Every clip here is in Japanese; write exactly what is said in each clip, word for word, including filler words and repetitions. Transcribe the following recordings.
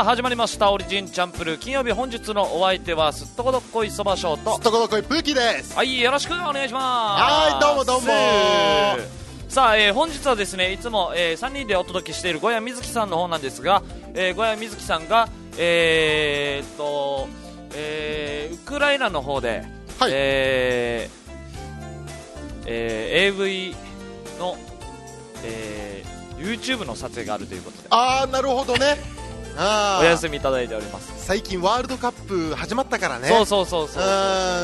あ始まりましたオリジンチャンプルー金曜日。本日のお相手はすっとこどっこいそばショーとすっとこどっこいプーキーです。 はい、よろしくお願いします。 はい、どうもどうも。 さあ、えー、本日はですね、いつも、えー、さんにんでお届けしている小谷瑞希さんの方なんですが、えー、小谷瑞希さんがえーっと、えー、ウクライナの方で、 はい、 えーえー、エーブイ の、えー、YouTube の撮影があるということで、 あー、なるほどね。あお休みいただいております。 最近ワールドカップ始まったからね。 そうそうそうそうそう、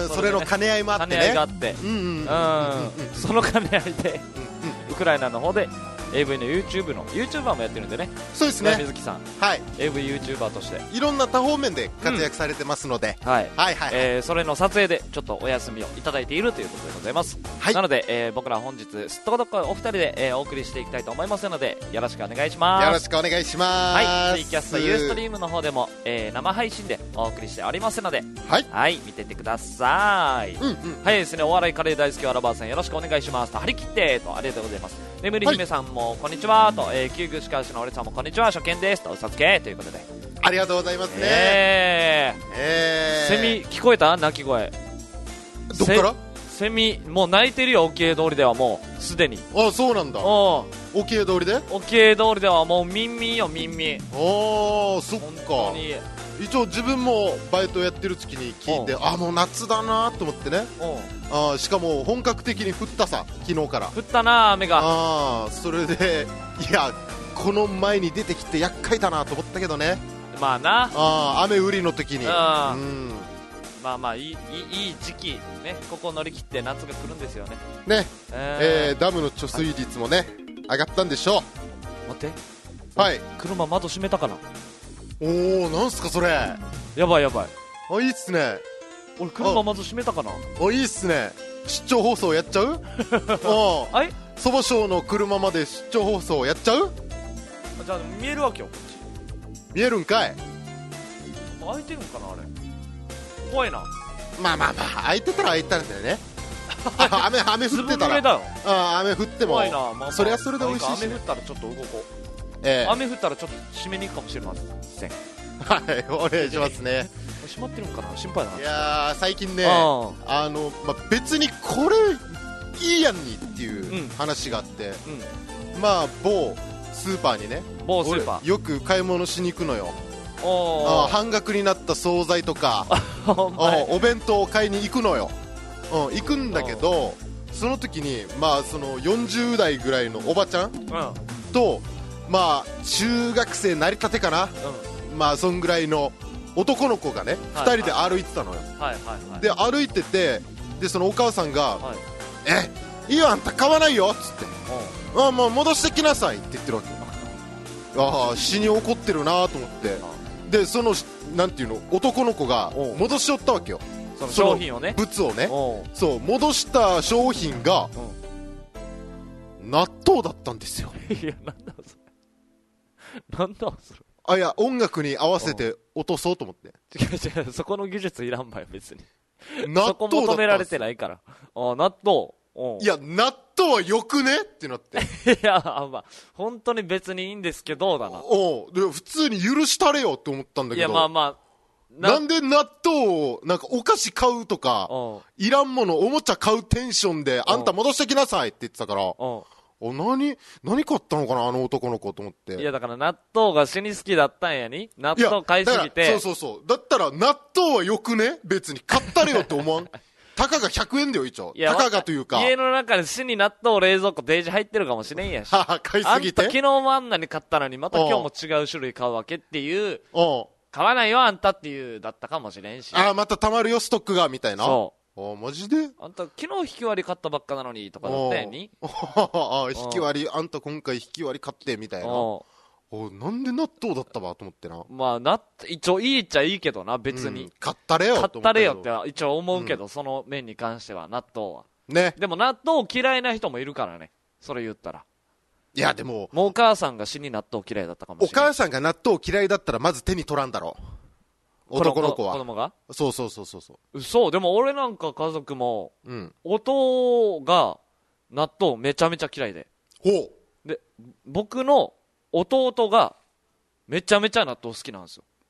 そ, それの兼ね合いもあってね。 兼ね合いがあって、うんうんうんうん、その兼ね合いでウクライナの方で エーブイ の YouTube の YouTuber もやってるんでね。 そうですね、 水木さん、 はい、 エーブイ YouTuber としていろんな多方面で活躍されてますので、 うん、はいはいはい、 えー、それの撮影でちょっとお休みをいただいているということでございます、はい、なので、えー、僕ら本日すっとこどっこいお二人で、えー、お送りしていきたいと思いますのでよろしくお願いします。 よろしくお願いします。 はい、ツイキャストユーストリームの方でも、えー、生配信でお送りしておりますので、はい、はい、見てってください、うんうん、はいですね、お笑いカレー大好きわらばーさんよろしくお願いしますと、張り切ってとありがとうございます。眠り姫さんも、はい、こんにちはと、えー、旧具しかしの俺さんもこんにちは、初見ですと、うさつけということでありがとうございますね。 えーえー、セミ聞こえた？鳴き声どっから？ セミもう鳴いてるよ、沖江通りではもうすでに。 あ、そうなんだ。沖江通りで？ 沖江通りではもうミンミンよ、ミンミン。 ああ、そっか。一応自分もバイトやってる時に聞いて、あ、もう夏だなと思ってね。あ、しかも本格的に降ったさ、昨日から降ったな、雨が。 あ、それでいや、この前に出てきて厄介だなと思ったけどね。 まあなあ、雨降りの時に、うん、 まあまあいい、いい、いい時期ね、ここ乗り切って夏が来るんですよね。 ね、えーえー、ダムの貯水率もね、上がったんでしょう。待って、 はい、 車窓閉めたかな。 おー、なんすかそれ。 やばいやばい。 あ、いいっすね。 俺車窓閉めたかな。 あ、いいっすね。出張放送やっちゃう？ああ、そばショーの車まで出張放送やっちゃう？ じゃあ見えるわけよ、こっち。 見えるんかい。 開いてるんかな、あれ。怖いな。 まあまあまあ、開いてたら開いてたんだよね。雨、雨降ってたら。 だよ。 あ、雨降っても。 怖いな。まあまあ、 それはそれで美味しいし、ね。 雨降ったらちょっと動こう。 えー、 雨降ったらちょっと閉めに行くかもしれません。 はい、お願いしますね。 閉まってるんかな、心配だな。 いやー、最近ね、あ, あの、まあ、別にこれいいやんにっていう話があって、うんうん、まあ某スーパーにね、 某スーパーよく買い物しに行くのよ。あ、半額になった惣菜とかお弁当を買いに行くのよ、うん、行くんだけど、その時に、まあ、そのよんじゅう代ぐらいのおばちゃん、うん、と、まあ、中学生なりたてかな、うん、まあそんぐらいの男の子がね、はいはい、ふたりで歩いてたのよ、はいはいはい、で歩いてて、でそのお母さんが、はい、え、いいよ、あんた買わないよっつって、うん、あ、もう戻してきなさいって言ってるわけ。ああ、死に怒ってるなと思って、でそのなんていうの、男の子が戻しよったわけよ、 その商品をね、 物をね。そう、戻した商品が納豆だったんですよ。 いや、なんだそれ、なんだそれ。 あ、いや、音楽に合わせて落とそうと思って。 違う違う、そこの技術いらんばよ、別に。 納豆だったんですよ。そこ求められてないから。あ、納豆。 いや、納豆はよくねってなって。 いや、まあ、本当に別にいいんですけど、だな。 おう、で普通に許したれよって思ったんだけど。 いや、まあまあ。 な, なんで納豆を、なんかお菓子買うとか、いらんもの、おもちゃ買うテンションで、あんた戻してきなさいって言ってたから、お何、何買ったのかな、あの男の子と思って。 いや、だから納豆が死に好きだったんやに、納豆買いすぎて。 そうそうそう。だったら納豆はよくね、別に買ったれよって思わん。たかがひゃくえんだよ、一応。たかがというか。 家の中で死に納豆冷蔵庫デージ入ってるかもしれんやし。 買いすぎて。 あんた昨日もあんなに買ったのに、また今日も違う種類買うわけっていう。買わないよ、あんたっていうだったかもしれんし。 ああ、また溜まるよ、ストックが、みたいな。そう。ああ、マジで？ あんた昨日引き割り買ったばっかなのに、とかだったやに。 ああ、引き割り、あんた今回引き割り買って、みたいな。おなんで納豆だったわと思ってな。 まあな、一応いいっちゃいいけどな、別に、うん、 買ったれよ買ったれよって一応思うけど、うん、その面に関しては納豆はね。 でも納豆嫌いな人もいるからね、それ言ったら。 いやでももうお母さんが死に納豆嫌いだったかもしれない。 お母さんが納豆嫌いだったらまず手に取らんだろう、男の子は。 子供が。 そうそうそうそうそう。 そうでも俺なんか家族も、うん、弟が納豆めちゃめちゃ嫌いで、 ほうで僕の弟がめちゃめちゃ納豆好きなんですよ。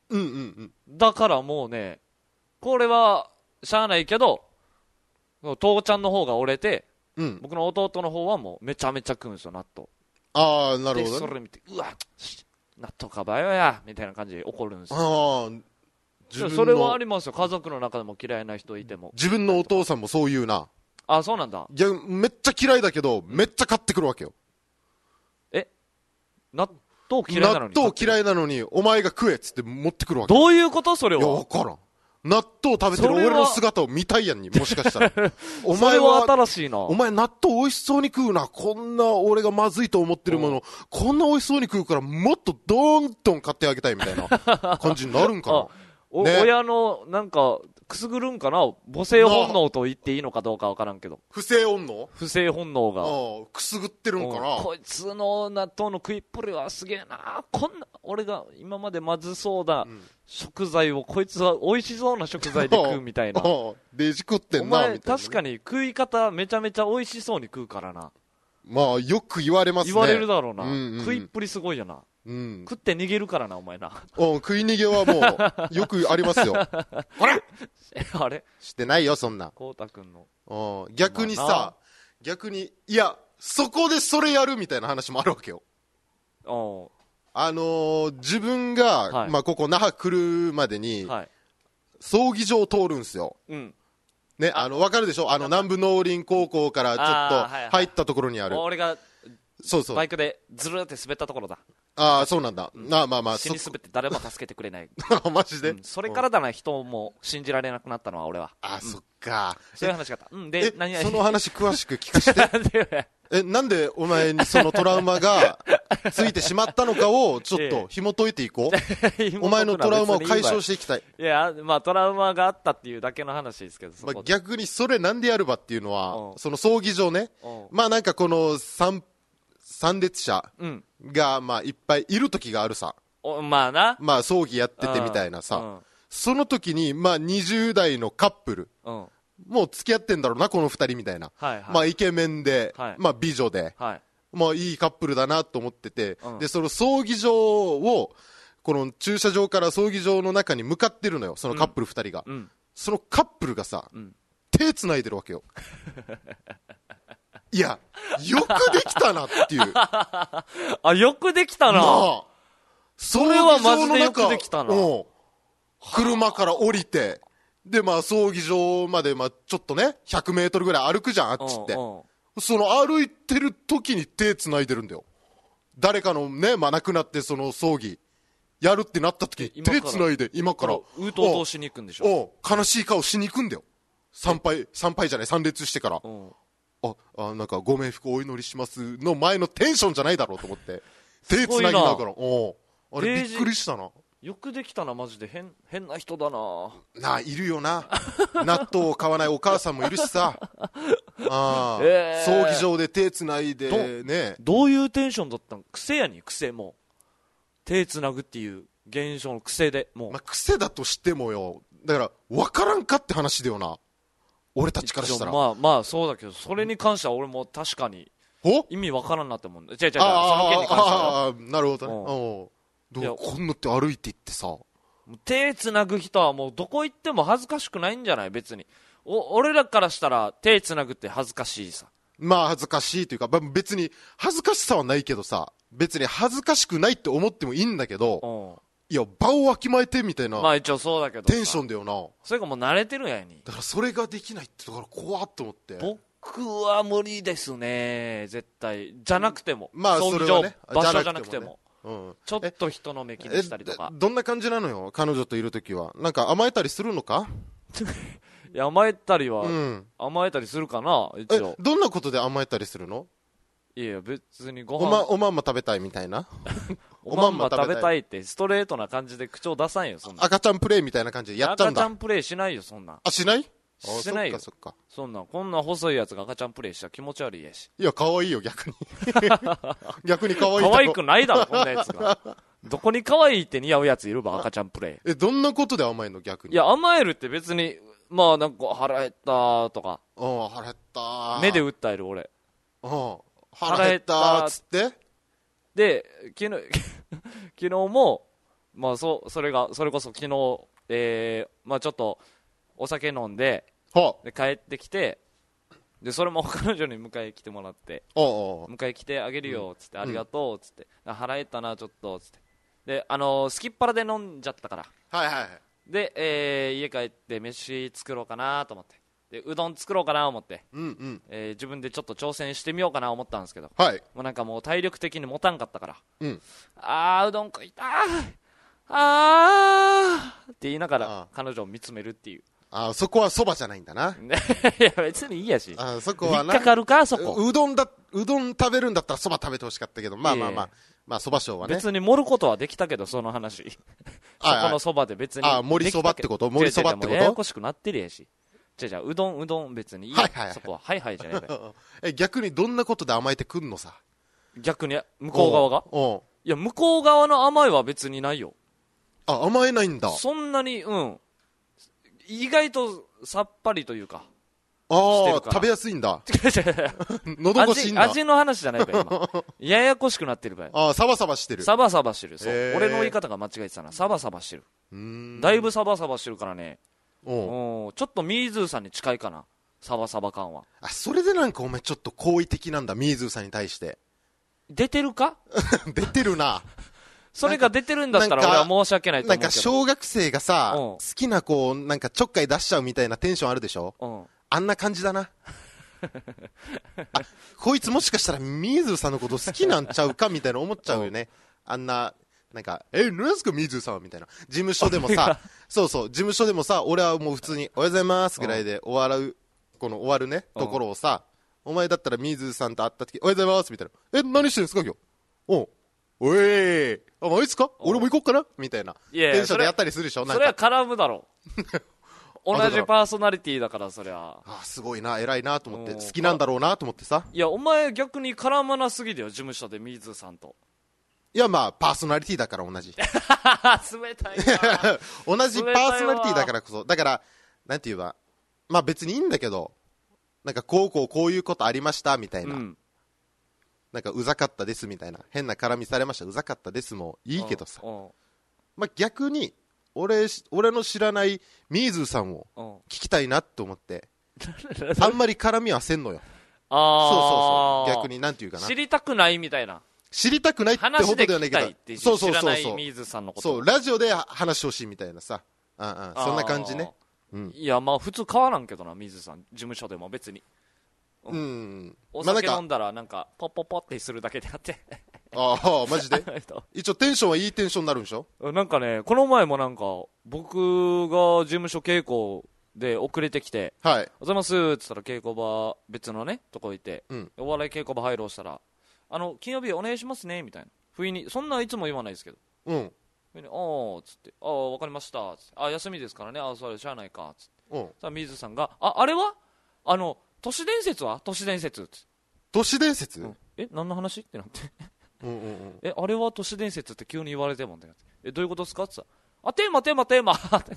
うんうんうん。 だからもうね、これはしゃあないけど、父ちゃんの方が折れて、うん、僕の弟の方はもうめちゃめちゃ食うんですよ、納豆。 ああ、なるほど、ね。 でそれ見て、うわ納豆かばよやみたいな感じで怒るんですよ。ああ、自分のそれはありますよ。家族の中でも嫌いな人いても。 自分のお父さんもそう言うな。 あ、そうなんだ。 いや、めっちゃ嫌いだけど、めっちゃ買ってくるわけよ。 え納豆嫌いなのに納豆嫌いなのに、お前が食えっつって持ってくるわけ。 どういうことそれは。 いや、わからん。納豆食べてる俺の姿を見たいやんに、もしかしたら。 お前は、それは新しいな。 お前納豆美味しそうに食うな。こんな俺がまずいと思ってるもの、こんな美味しそうに食うから、もっとドーンと買ってあげたいみたいな感じになるんかな。 おね、親の、なんか、くすぐるんかな母性本能と言っていいのかどうかわからんけど。 不正本能不正本能が。 ああ、くすぐってるんかな。 こいつの納豆の食いっぷりはすげえな。こんな、俺が今までまずそうな食材を、こいつは美味しそうな食材で食うみたいな。 デジ食ってんな。 お前、確かに食い方めちゃめちゃ美味しそうに食うからな。 まあ、よく言われますね。 言われるだろうな。 うんうん、 食いっぷりすごいよな。 うん、 食って逃げるからな、お前な。 お食い逃げはもう、よくありますよ。ほらあれしてないよ、そんな。 こうたくんの。 お逆にさ、逆に、いや、そこでそれやるみたいな話もあるわけよ。おあのー、自分が、はい、まあ、ここ那覇来るまでに、はい、葬儀場を通るんすよ。うん。ね、あの、わかるでしょあの、南部農林高校からちょっと入ったところにある。 あ、はいはい、俺が、そうそう。バイクでずるって滑ったところだ。 ああ、そうなんだ。うん、まあまあまあ。 死に滑って誰も助けてくれない。 マジで、 うん、それからだな、人も信じられなくなったのは俺は。 ああ、うん、そっか。 そういう話があった。うん、で、何々。 その話詳しく聞かせて。え、なんでお前にそのトラウマがついてしまったのかをちょっと紐解いていこう。お前のトラウマを解消していきたい。 いや、まあトラウマがあったっていうだけの話ですけど、そこまあ、逆にそれなんでやるばっていうのは、その葬儀場ね。まあなんかこの参参列者がまあいっぱいいる時があるさ。 おまあな。 まあ葬儀やっててみたいなさ。うん、その時にまあにじゅう代のカップル。うんもう付き合ってんだろうな、この二人みたいな。はいはい、まあ、イケメンで、はい、まあ、美女で、はい、まあ、いいカップルだなと思ってて、うん、で、その葬儀場を、この駐車場から葬儀場の中に向かってるのよ、そのカップル二人が。うん、そのカップルがさ、うん、手繋いでるわけよ。いや、よくできたなっていう。 あ、よくできたな。なあ、それはマジでよくできたな。 車から降りて、で、まあ、葬儀場まで、まあ、ちょっとね、ひゃくメートルぐらい歩くじゃん、あっちって。うんうん、その歩いてる時に手繋いでるんだよ。誰かのね、まあ、亡くなって、その葬儀、やるってなった時に手繋いで、今から。うとうとうしに行くんでしょ。 悲しい顔しに行くんだよ。参拝、参拝じゃない、参列してから。あ、あ、なんか、ご冥福お祈りしますの前のテンションじゃないだろうと思って。手繋ぎながら。おあれ、びっくりしたな。 よくできたな、マジで。変、変な人だな。 なあ、いるよな。納豆を買わないお母さんもいるしさ。ああ、えー、葬儀場で手つないでね。 どういうテンションだったの？癖やに、癖も。手つなぐっていう現象の癖で、もう。 まあ、癖だとしてもよ。だから、わからんかって話だよな。俺たちからしたら。 まあまあ、そうだけど、それに関しては俺も確かに。意味わからんなって思うんだ。違う違う違う、その件に関しては。 ああ、なるほどね。どうこんなって歩いていってさ手つなぐ人はもうどこ行っても恥ずかしくないんじゃない別にお俺らからしたら手つなぐって恥ずかしいさまあ恥ずかしいというか別に恥ずかしさはないけどさ別に恥ずかしくないって思ってもいいんだけどいや場をわきまえてみたいなまあ一応そうだけどテンションだよなそれがもう慣れてるやにだからそれができないってだから怖っと思って僕は無理ですね絶対じゃなくてもまあそれはね場所じゃなくてもうん、ちょっと人の目気にしたりとかどんな感じなのよ彼女といるときはなんか甘えたりするのかいや甘えたりは、うん、甘えたりするかな一応どんなことで甘えたりするのいや別にご飯お ま, おまんま食べたいみたいなおまんま食べたいってストレートな感じで口調出さんよそんな赤ちゃんプレイみたいな感じでやっちゃうんだ赤ちゃんプレイしないよそんなあしないしてないよ そ, っかそっかそんなこんな細いやつが赤ちゃんプレイしたら気持ち悪いやしいや可愛いよ逆に逆に可愛い可愛くないだろこんなやつがどこに可愛いって似合うやついるば赤ちゃんプレイえどんなことで甘えるの逆にいや甘えるって別にまあなんか腹減ったとかうん腹減った目で訴える俺うん腹減ったっつってで昨日昨日もまあそそれがそれこそ昨日、えー、まあちょっとお酒飲んで、で帰ってきて、でそれも彼女に迎え来てもらって、おうおう迎え来てあげるよっつって、うん、ありがとうっつって、腹減ったなちょっとっつって、であのー、すきっ腹で飲んじゃったから、 はいはいはい、 で、えー、家帰って飯作ろうかなと思って、でうどん作ろうかなと思って、うんうんえー、自分でちょっと挑戦してみようかなと思ったんですけど、はい、もうなんかもう体力的に持たんかったから、うん、あーうどん食いたーあーって言いながら彼女を見つめるっていう。 あ、そこはそばじゃないんだな。 いや別にいいやし。 あ、そこはな。 引っかかるかそこ。 うどんだ、うどん食べるんだったらそば食べてほしかったけど、まあまあまあ、まあそば賞はね。 別に盛ることはできたけど、その話。そこのそばで別に。 あ、盛りそばってこと？盛りそばってこと？ ややこしくなってるやし。じゃじゃうどんうどん別にいい。はいはいはい、そこははいはいじゃないかよ。 え、逆にどんなことで甘えてくんのさ。 逆に向こう側が？おいや向こう側の甘えは別にないよ。 あ、甘えないんだ。 そんなに、うん。意外とさっぱりというか。 ああ、食べやすいんだ。喉越しいんだ。 味、味の話じゃないか、今。ややこしくなってるかよ。 ああ、サバサバしてる。 サバサバしてる。そう。俺の言い方が間違えてたな。サバサバしてる。うーん。だいぶサバサバしてるからね。おう。ちょっとミーズーさんに近いかな。サバサバ感は。 あ、それでなんかお前ちょっと好意的なんだ、ミーズーさんに対して。 出てるか出てるな。 それが出てるんだったら俺は申し訳ないと思うけど。 なんか小学生がさ、好きな子をなんかちょっかい出しちゃうみたいなテンションあるでしょ、うん、あんな感じだな。あ、こいつもしかしたらミーズーさんのこと好きなんちゃうかみたいな思っちゃうよね。あんな、なんか、え、何すかミーズーさんみたいな。事務所でもさ、そうそう、事務所でもさ、俺はもう普通におはようございますぐらいで終わる、この終わるね、ところをさ、お前だったらミーズーさんと会った時、おはようございますみたいな。え、何してんすか今日。おう。おいあ、マジっすか俺も行こっかなみたいな。いやいやテンションでやったりするでしょ。 それは絡むだろ。同じパーソナリティだからそりゃ。 あ、すごいな、偉いなと思って、好きなんだろうなと思ってさ。 いや、お前逆に絡まなすぎだよ、事務所でミーズーさんと。 いや、まあ、パーソナリティだから同じ。冷たいな。 同じパーソナリティだからこそ。だから、なんて言えば、まあ別にいいんだけど、なんかこうこうこういうことありましたみたいな。うんなんかうざかったですみたいな変な絡みされましたうざかったですもいいけどさ、まあ、逆に 俺, 俺の知らないミーズーさんを聞きたいなと思ってあんまり絡みはせんのよ。あそうそうそう逆になんていうかな知りたくないみたいな知りたくないってほどではないけどそうそうそうそうミーズーさんのことそうラジオで話してほしいみたいなさああそんな感じね、 うん、いやまあ普通変わらんけどなミーズーさん事務所でも別にうん、お酒飲んだらなんかポッポッポってするだけであってああマジで一応テンションはいいテンションになるんでしょ。 なんかねこの前もなんか僕が事務所稽古で遅れてきてはいおはようございますっつったら稽古場別のねとこいて、うん、お笑い稽古場入ろうしたらあの金曜日お願いしますねみたいな不意にそんないつも言わないですけどうんああっつってああ分かりましたっつってあ休みですからねあそれしゃあないかっつってうんさあ水さんがああれはあの都市伝説は都市伝説都市伝説、うん、 え何の話ってなってうんうん、うん、えあれは都市伝説って急に言われてもんだよえどういうことですかってさあテーマテーマテーマ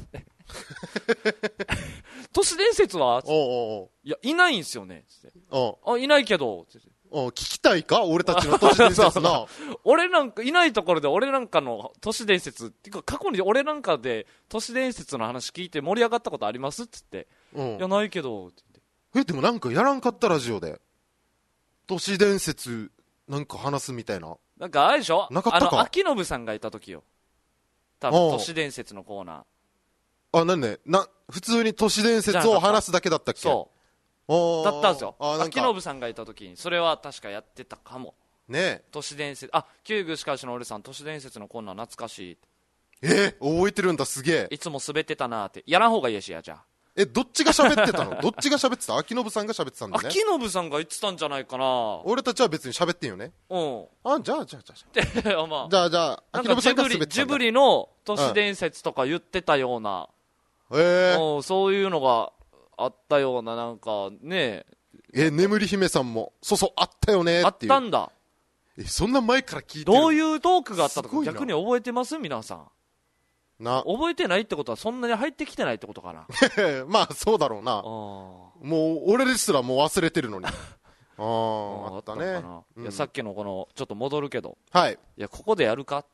都市伝説はおうおうおういやいないんすよねつっておあいないけどつってお聞きたいか俺たちの都市伝説な俺なんかいないところで俺なんかの都市伝説っていうか過去に俺なんかで都市伝説の話聞いて盛り上がったことありますっつって、うん、いやないけどってえでもなんかやらんかったラジオで都市伝説なんか話すみたいななんかあれでしょなかったかあの秋信さんがいた時よ多分都市伝説のコーナーあなんねな普通に都市伝説を話すだけだったっけそうだったんですよ秋信さんがいた時にそれは確かやってたかもね都市伝説あ旧具しかしの俺さん都市伝説のコーナー懐かしいえー、覚えてるんだすげえいつも滑ってたなってやらん方がいいやしやじゃあえ、どっちが喋ってたのどっちが喋ってた秋信さんが喋ってたんだね。 秋信さんが言ってたんじゃないかな。 俺たちは別に喋ってんよね。うん。あ、じゃあ、じゃあ、じゃあ。まあ、じゃあ、じゃあ、 秋信さんが滑ってたんだ。ジブリの都市伝説とか言ってたような、うん、えー、そういうのがあったような、なんかね。 え、眠り姫さんも、そうそう、あったよねっていう。 あったんだ。 え、そんな前から聞いてるどういうトークがあったとか逆に覚えてます皆さん。な覚えてないってことはそんなに入ってきてないってことかなまあそうだろうなもう俺ですらもう忘れてるのにあああったね、 うん、いやさっきのこのちょっと戻るけどはいいやここでやるかっていう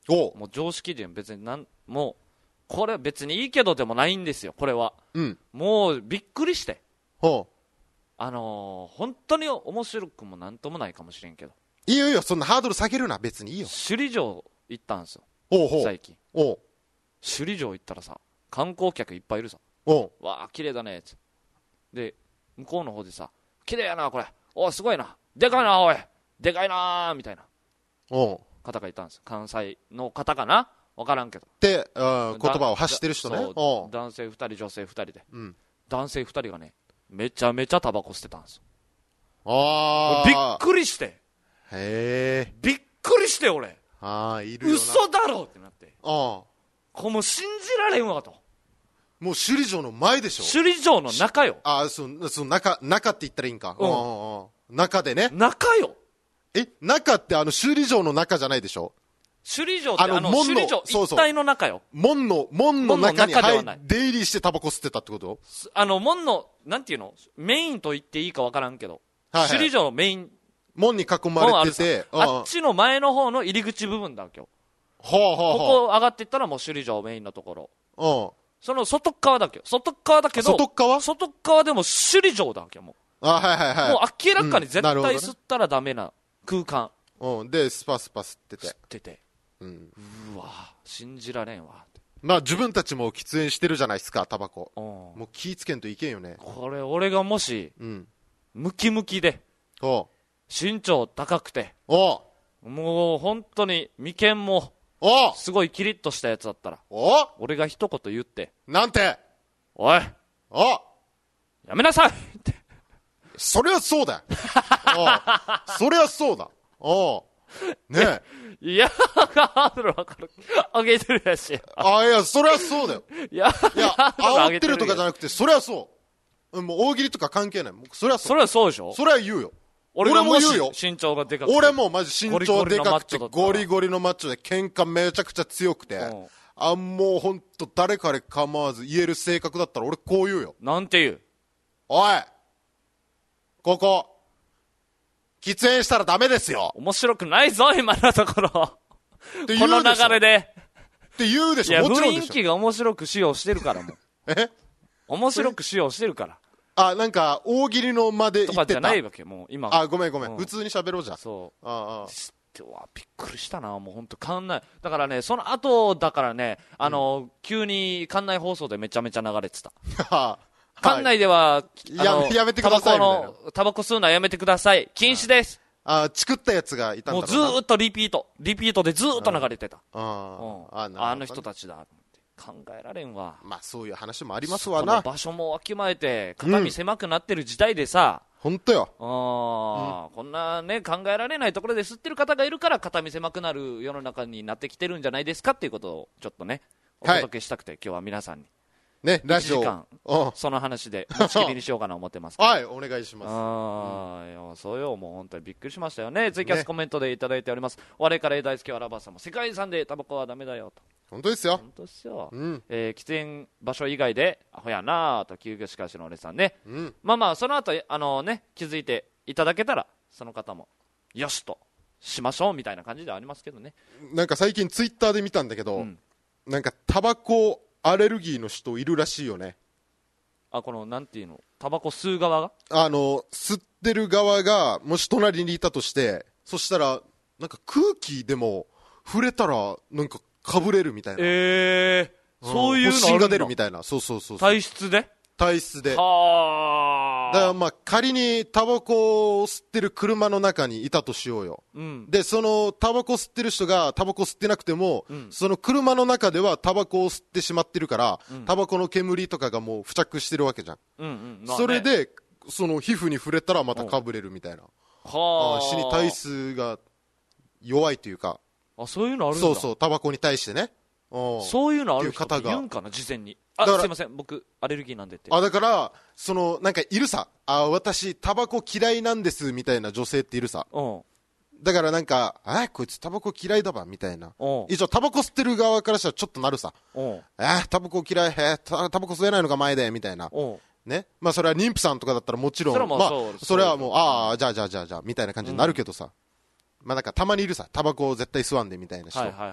おもう常識人別になんもうこれ別にいいけどでもないんですよこれは、 うん、 もうびっくりしてほうあのー、本当に面白くもなんともないかもしれんけどいいよいいよそんなハードル下げるな別にいいよ首里城行ったんですよおうほう最近おう首里城行ったらさ観光客いっぱいいるさおうわあ綺麗だねってで向こうの方でさ綺麗やなこれおすごいなでかいなおいでかいなみたいなおう方がいたんです関西の方かな分からんけどで、うん、言葉を発してる人ねそう男性ふたり女性ふたりで、 うん、 男性ふたりがねめちゃめちゃタバコ吸ってたんですよあびっくりしてへえびっくりして俺あいるよな嘘だろってなってあこもう信じられんわともう首里城の前でしょ首里城の中よあそそ中中って言ったらいいんか、うんうんうん、中でね中よえ中ってあの首里城の中じゃないでしょ首里城ってあのあの門の首里城一帯の中よ門の門の中に門の中ではない入出入りしてタバコ吸ってたってこと？ あの門のなんていうのメインと言っていいか分からんけど、 はいはい、 首里城のメイン門に囲まれててあ, あっちの前の方の入り口部分だ今日ほうほうほうここ上がっていったらもう首里城メインのところうんその外側だけど外側だけど外側外側でも首里城だけもうあはいはいはいもう明らかに絶対うんね、 吸ったらダメな空間、 うん、でスパスパ吸ってて吸ってて、うん、うわ信じられんわってまあ自分たちも喫煙してるじゃないですかタバコもう気ぃつけんといけんよねこれ俺がもし、 うん、 ムキムキでお身長高くておもう本当に眉間もおすごいキリッとしたやつだったらお俺が一言言ってなんておいおやめなさいってそりゃそうだおそりゃそうだおねえいやハードル分かる上げてるやしあいやそりゃそうだよいやいや煽ってるとかじゃなくてそりゃそうもう大喜利とか関係ないそりゃそうそりゃそうでしょそりゃ言うよ俺も言うよ身長がでかくて俺もマジ身長でかくてゴリゴリのマッチョで喧嘩めちゃくちゃ強くて、うん、あもうほんと誰彼構わず言える性格だったら俺こう言うよなんて言うおいここ喫煙したらダメですよ面白くないぞ今のところこの流れでって言うでしょいやもちろんでしょ雰囲気が面白く使用してるからもうえ面白く使用してるからあなんか大喜利の間で言ってたとかじゃないわけもう今あごめんごめん、うん、普通に喋ろうじゃんそうああってわびっくりしたなもう本当館内だからねその後だからねあの、うん、急に館内放送でめちゃめちゃ流れてた館内ではや, やめてくださいみたいなタバコ吸うのはやめてください禁止ですあチクったやつがいたんだろうなもうずーっとリピートリピートでずーっと流れてたああ、 うん、あ, あの人たちだ考えられんわまあそういう話もありますわな場所もわきまえて肩身狭くなってる時代でさ、 うん、ほんとよあ、うん、こんなね考えられないところで吸ってる方がいるから肩身狭くなる世の中になってきてるんじゃないですかっていうことをちょっとねお届けしたくて、はい、今日は皆さんにねラジオいちじかんその話で持ちきりにしようかな思ってますはいお願いしますあ、うん、いやそうよもう本当にびっくりしましたよねツイキャスコメントでいただいております、ね、お笑いカレー大好きアラバーさんも世界遺産でタバコはダメだよと本当ですよ本当ですよ、 うんえー、喫煙場所以外でアホやなと休業しかしのお姉さんね、 うん、 まあまあその後あのね気づいていただけたらその方もよしとしましょうみたいな感じではありますけどねなんか最近ツイッターで見たんだけど、うん、なんかタバコアレルギーの人いるらしいよねあこのなんていうのタバコ吸う側があの吸ってる側がもし隣にいたとしてそしたらなんか空気でも触れたらなんかかぶれるみたいなえー、うん、そういうのあるんだ発疹が出るみたいなそうそうそうそう体質で体質ではだからまあ仮にタバコを吸ってる車の中にいたとしようよ、うん、でそのタバコ吸ってる人がタバコ吸ってなくても、うん、その車の中ではタバコを吸ってしまってるから、うん、タバコの煙とかがもう付着してるわけじゃん、うんうんまあね、それでその皮膚に触れたらまたかぶれるみたいな、はあ死に体質が弱いというかあそういうのあるんだそうそうタバコに対してねそういうのある人って言うんかな事前にあすいません僕アレルギーなんでってあだからそのなんかいるさあ私タバコ嫌いなんですみたいな女性っているさだからなんかあこいつタバコ嫌いだわみたいな一応タバコ吸ってる側からしたらちょっとなるさあタバコ嫌いへタバコ吸えないのが前でみたいなねまあそれは妊婦さんとかだったらもちろんそれはまあそれはもうああじゃあじゃあじゃあじゃあみたいな感じになるけどさ、うんまあ、なんかたまにいるさタバコを絶対吸わんでみたいな人、はいはいはい、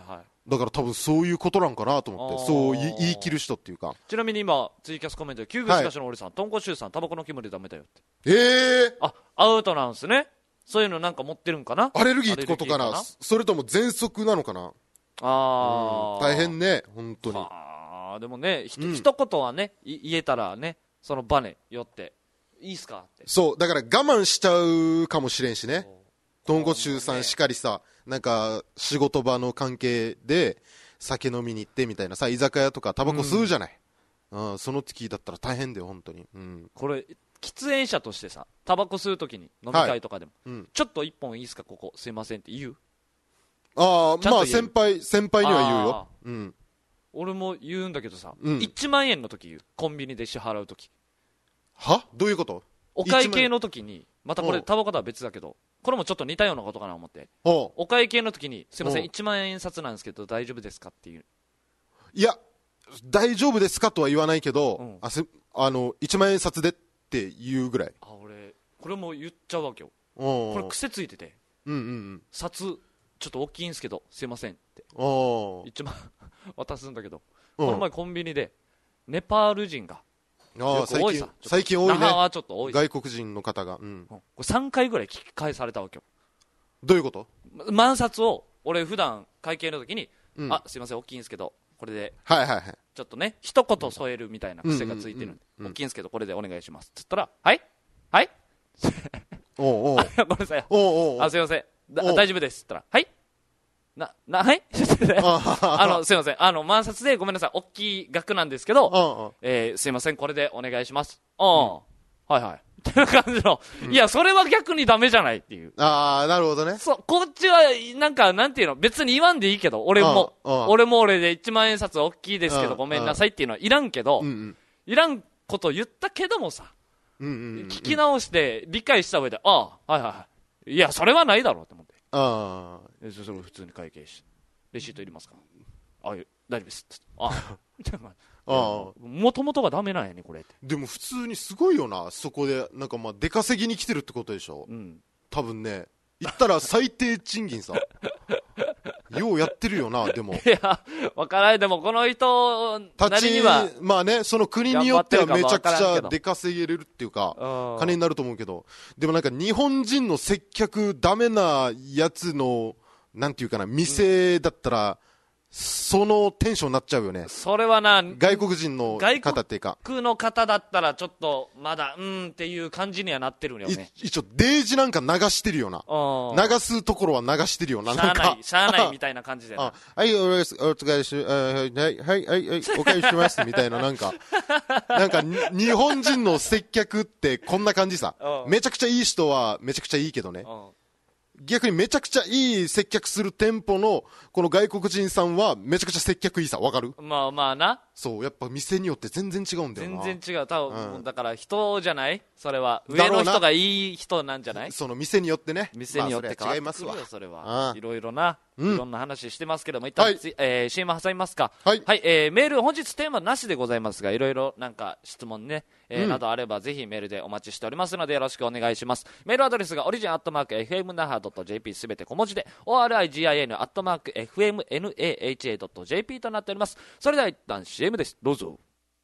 だから多分そういうことなんかなと思って、そう言い切る人っていうか。 ちなみに今ツイキャスコメントでキューブスカシの俺さん、トンコシュウさんタバコの煙ダメだよって。 ええー、 あ、アウトなんすね。そういうのなんか持ってるんかな。 アレルギーってことかな。それとも喘息なのかな。 ああ、大変ね本当に。 ああ、でもね、ひ、うん、一言はね言えたらね、そのバネよっていいっすかって。 そうだから我慢しちゃうかもしれんしね。トンコシュウさんしかりさ、なんか仕事場の関係で酒飲みに行ってみたいなさ、居酒屋とかタバコ吸うじゃない、うん、あその時だったら大変だよ本当に、うん、 これ喫煙者としてさ、タバコ吸う時に飲み会とかでも、はい、うん、ちょっと一本いいですかここすいませんって言う。 ああ、まあ先輩先輩には言うよ、うん、 俺も言うんだけどさ、うん、いちまんえんの時言う。コンビニで支払う時。 はどういうこと？ お会計の時に、またこれタバコとは別だけど、これもちょっと似たようなことかなと思って、お会計の時にすいませんいちまん円札なんですけど大丈夫ですかっていう。いや大丈夫ですかとは言わないけど、うん、あせあのいちまん円札でって言うぐらい。 あ、俺これも言っちゃうわけよ。これ癖ついてて、 うんうんうん、 札ちょっと大きいんですけどすいませんっていちまん渡すんだけど、この前コンビニでネパール人が、 あ、最近最近多いね。 那覇はちょっと多い。 外国人の方が、うん、 これさんかいぐらい聞き返されたわけよ。 どういうこと？ 万札を俺普段会計の時に、うん、あ、すいません大きいんですけどこれで、 はいはいはい、 ちょっとね一言添えるみたいな癖がついてるんで、大きいんですけどこれでお願いしますって言ったら、はいはいおうおうごめんなさい、 おうおう、 あ、すいませんだ大丈夫ですって言ったら、はいな、な、はいあの、すいません。あの、万札でごめんなさい。大きい額なんですけど、えー、すいません。これでお願いします。ああ、うん、はいはい。っていう感じの、うん、いや、それは逆にダメじゃないっていう。 ああ、なるほどね。 そう、こっちは、なんか、なんていうの、別に言わんでいいけど、俺も、俺も俺でいちまん円札大きいですけど、ごめんなさいっていうのはいらんけど、うんうん、いらんこと言ったけどもさ、うんうんうんうん、聞き直して理解した上で、ああ、はいはいはい。いや、それはないだろうと思って。 ああ、 え、それ普通に会計してレシートいりますか？あ、大丈夫です。ああ、もともとがダメなんやねこれって。 でも普通にすごいよな。そこでなんかまあ出稼ぎに来てるってことでしょ、うん、多分ね。言ったら最低賃金さようやってるよな。でもいや分からない。でもこの人たちにはまあね、その国によってはめちゃくちゃ出稼げれるっていうか金になると思うけど、でもなんか日本人の接客ダメなやつのなんていうかな、店だったら、うん、そのテンションになっちゃうよね。 それはな、 外国人の方っていうか、 外国の方だったらちょっとまだうーんっていう感じにはなってるよね。 一応デージなんか流してるよな。流すところは流してるよな。 しゃあないしゃあないみたいな感じでな。 はいお疲れしはいはいはいはいお返ししますみたいな、なんかなんか日本人の接客ってこんな感じさ。めちゃくちゃいい人はめちゃくちゃいいけどね。逆にめちゃくちゃいい接客する店舗のこの外国人さんはめちゃくちゃ接客いいさ。わかる？ まあまあな。 そう、やっぱ店によって全然違うんだよな。 全然違う。多分、うん、だから人じゃない？それは上の人がいい人なんじゃない？ その店によってね。 店によって変わってくるよ、まあ、それは違いますわ。それは。いろいろな、うん、いろんな話してますけども、一旦、はい、えー、シーエム 挟みますか。はい。はい、えー、メール本日テーマなしでございますが、いろいろなんか質問ね、えーうん、などあればぜひメールでお待ちしておりますのでよろしくお願いします。メールアドレスがオリジンアットマーク エフエムナハドットジェーピー すべて小文字で オーアールアイジーアイエヌ アットマーク エフエムエヌエーエイチエー ドット ジェーピー となっております。それでは一旦 シーエム です。どうぞ。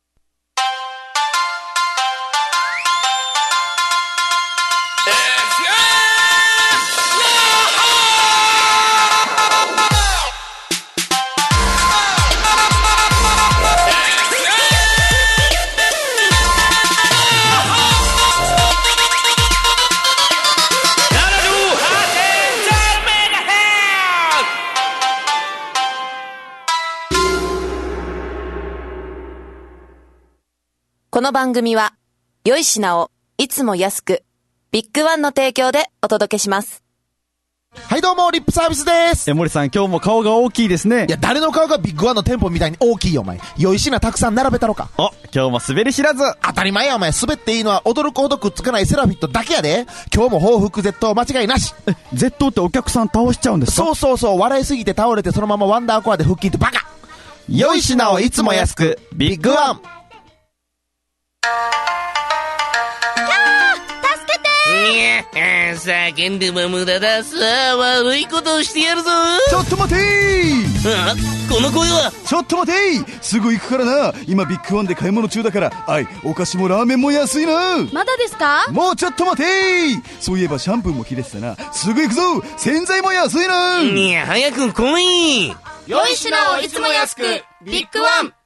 この番組は良い品をいつも安くビッグワンの提供でお届けします。 はいどうもリップサービスです。 え森さん今日も顔が大きいですね。 いや誰の顔がビッグワンの店舗みたいに大きいよお前。良い品たくさん並べたろか。 お今日も滑り知らず。 当たり前やお前。滑っていいのは驚くほどくっつかないセラフィットだけやで。今日も報復絶倒間違いなし。 え絶倒ってお客さん倒しちゃうんですか？ そうそうそう。笑いすぎて倒れてそのままワンダーコアで腹筋ってバカ。 良い品をいつも安くビッグワン。 助けてー。 ああ、叫んでも無駄だ。さあ、悪いことをしてやるぞ。 ちょっと待てー。 あ、この声は。 ちょっと待てー。すぐ行くからな。今ビッグワンで買い物中だから。あい、お菓子もラーメンも安いな。 まだですか？ もうちょっと待てー。そういえばシャンプーも切れてたな。すぐ行くぞ。洗剤も安いな。 いや、早く来い。 良い品をいつも安く、ビッグワン。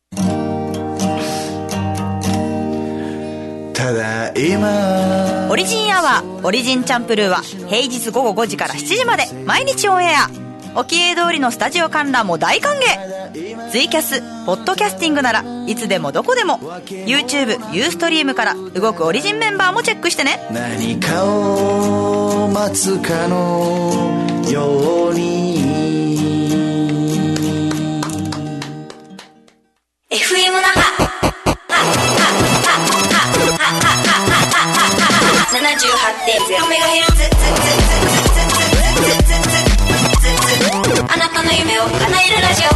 ただいまオリジンアワーオリジンチャンプルーは平日午後ごじからしちじまで毎日オンエア。おきれい通りのスタジオ観覧も大歓迎。ツイキャス、ポッドキャスティングならいつでもどこでも YouTube、ユーストリームから動くオリジンメンバーもチェックしてね。 何かを待つかのようにエフエム 那覇ななじゅうはちてんゼロメガヘルツ。あなたの夢を叶えるラジオ。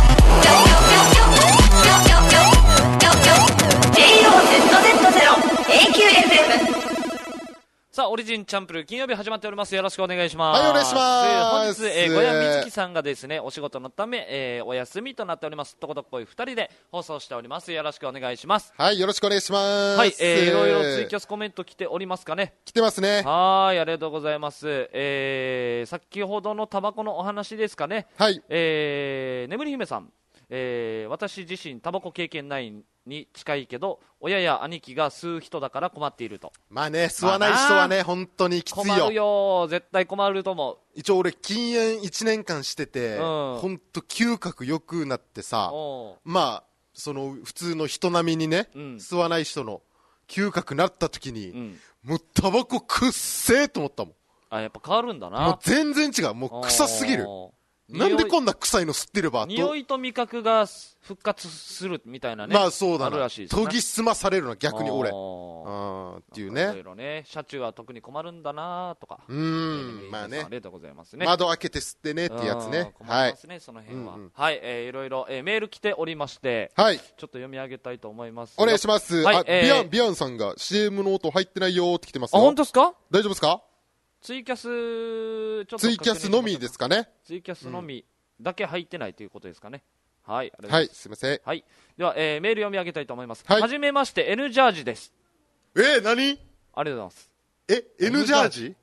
ジェイオーゼットゼットゼロ エーキューエフエム。 さあ、オリジンチャンプル金曜日始まっております。よろしくお願いします。 はい、お願いします。 本日、えー、小谷美月さんがですね、お仕事のため、えー、お休みとなっております。とことっこい二人で放送しております。よろしくお願いします。 はい、よろしくお願いします。 はい、えー、いろいろツイキャスコメント来ておりますかね。 来てますね。 はい、ありがとうございます。えー、先ほどのタバコのお話ですかね。 はい。 えー、眠り姫さん。えー、私自身タバコ経験ないに近いけど親や兄貴が吸う人だから困っていると。 まあね、吸わない人はね、本当にきついよ。 困るよ、絶対困ると思う。 一応俺禁煙いちねんかんしてて、うん、本当嗅覚良くなってさ、まあその普通の人並みにね、うん、吸わない人の嗅覚なった時に、うん、もうタバコくっせーと思ったもん。 あ、やっぱ変わるんだな。 もう全然違う。もう臭すぎる。なんでこんな臭いの吸ってれば。 匂いと味覚が復活するみたいなね。 まあそうだな。 あるらしいですね。 研ぎ澄まされるな、逆に俺。あっていうね。 いろいろね、車中は特に困るんだなとか。 うーん、まあね。 ありがとうございますね。 窓開けて吸ってねってやつね。 困りますね、その辺は。はい、えー、いろいろ、えー、メール来ておりまして、 はい。ちょっと読み上げたいと思います。 お願いします。はい、あ、ビアン、ビアンさんが シーエム の音入ってないよーって来てますよ。 あ、本当ですか？ 大丈夫ですか？ ツイキャス、ちょっと。 ツイキャスのみですかね。 ツイキャスのみ。だけ入ってないということですかね。はい、 はい、すみません。 はい、では、えー、メール読み上げたいと思います。はい、はじめまして N ジャージです。 えー、何？ ありがとうございます。 え、N ジャージ？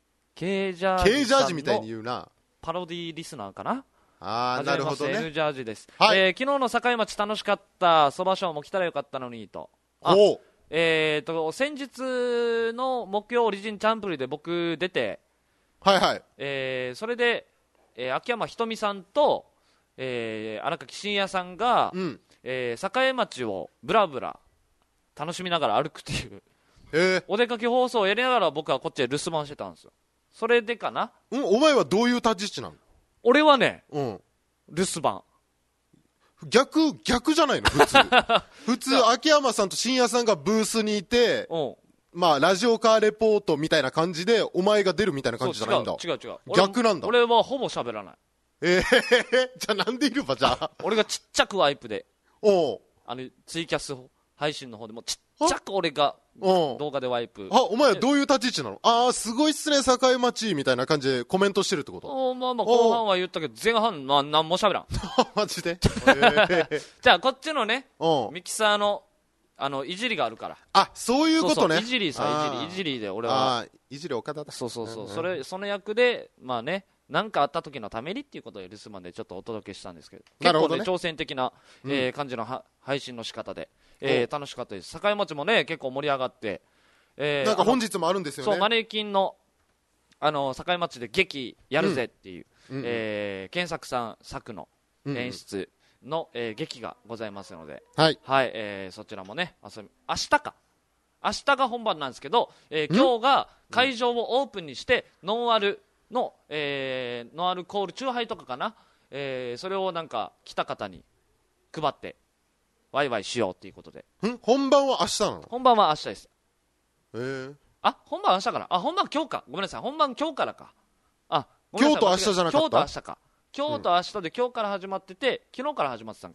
K ジャージ。 K ジャージみたいに言うな。 パロディリスナーかな。 あー、なるほどね。 N ジャージです。 はい、 えー、昨日の境町楽しかった。そばショーも来たらよかったのにと。 あ、おえーと先日の木曜オリジンチャンプルで僕出て、 はいはい。 えー、それで、えー、秋山ひとみさんと。えー、荒垣真也さんが、うんえー、栄町をブラブラ楽しみながら歩くっていう、 えー、 お出かけ放送をやりながら僕はこっちで留守番してたんですよ。それでかな。 うん、お前はどういう立ち位置なの？ 俺はね、 うん、 留守番。 逆逆じゃないの普通普通秋山さんと真也さんがブースにいて、うん、まあラジオカーレポートみたいな感じでお前が出るみたいな感じじゃないんだ。 違う違う違う、 逆なんだ。 俺はほぼ喋らない。 えー、じゃあなんでいるばじゃあ俺がちっちゃくワイプでおあのツイキャス配信の方でもちっちゃく俺が動画でワイプ。 あ、お前はどういう立ち位置なの？ああ、すごいっすね境町みたいな感じでコメントしてるってこと？ おまあまあ後半は言ったけど前半な何も喋らんマジで、えー、 じゃあこっちのねミキサーのあのいじりがあるから。 あ、そういうことね。そうそういじりさいじりいじりで俺はあいじり岡田だ。 そうそうそう、それその役でまあね何かあった時のためにっていうことで留守番でちょっとお届けしたんですけど、結構ね挑戦的な、えー、感じのは配信の仕方で、えー、楽しかったです。境町もね結構盛り上がって、 えー、なんか本日もあるんですよね。 そうマネキンのあの境町で劇やるぜっていう、うん、えー、検索さん作の演出の、うん、えー、劇がございますので、 はい、 はい、えー、そちらもね遊び明日か明日が本番なんですけど、えー、今日が会場をオープンにしてノンアルの、えー、ノンアルコールチューハイとかかな、えー、それをなんか来た方に配ってワイワイしようっていうことで。 ん本番は明日なの？ 本番は明日です。 えー、 あ本番は明日からあ本番今日かごめんなさい本番今日からかあ今日と明日じゃなかった？ 今日と明日か今日と明日で今日から始まってて、うん、昨日から始まってたんか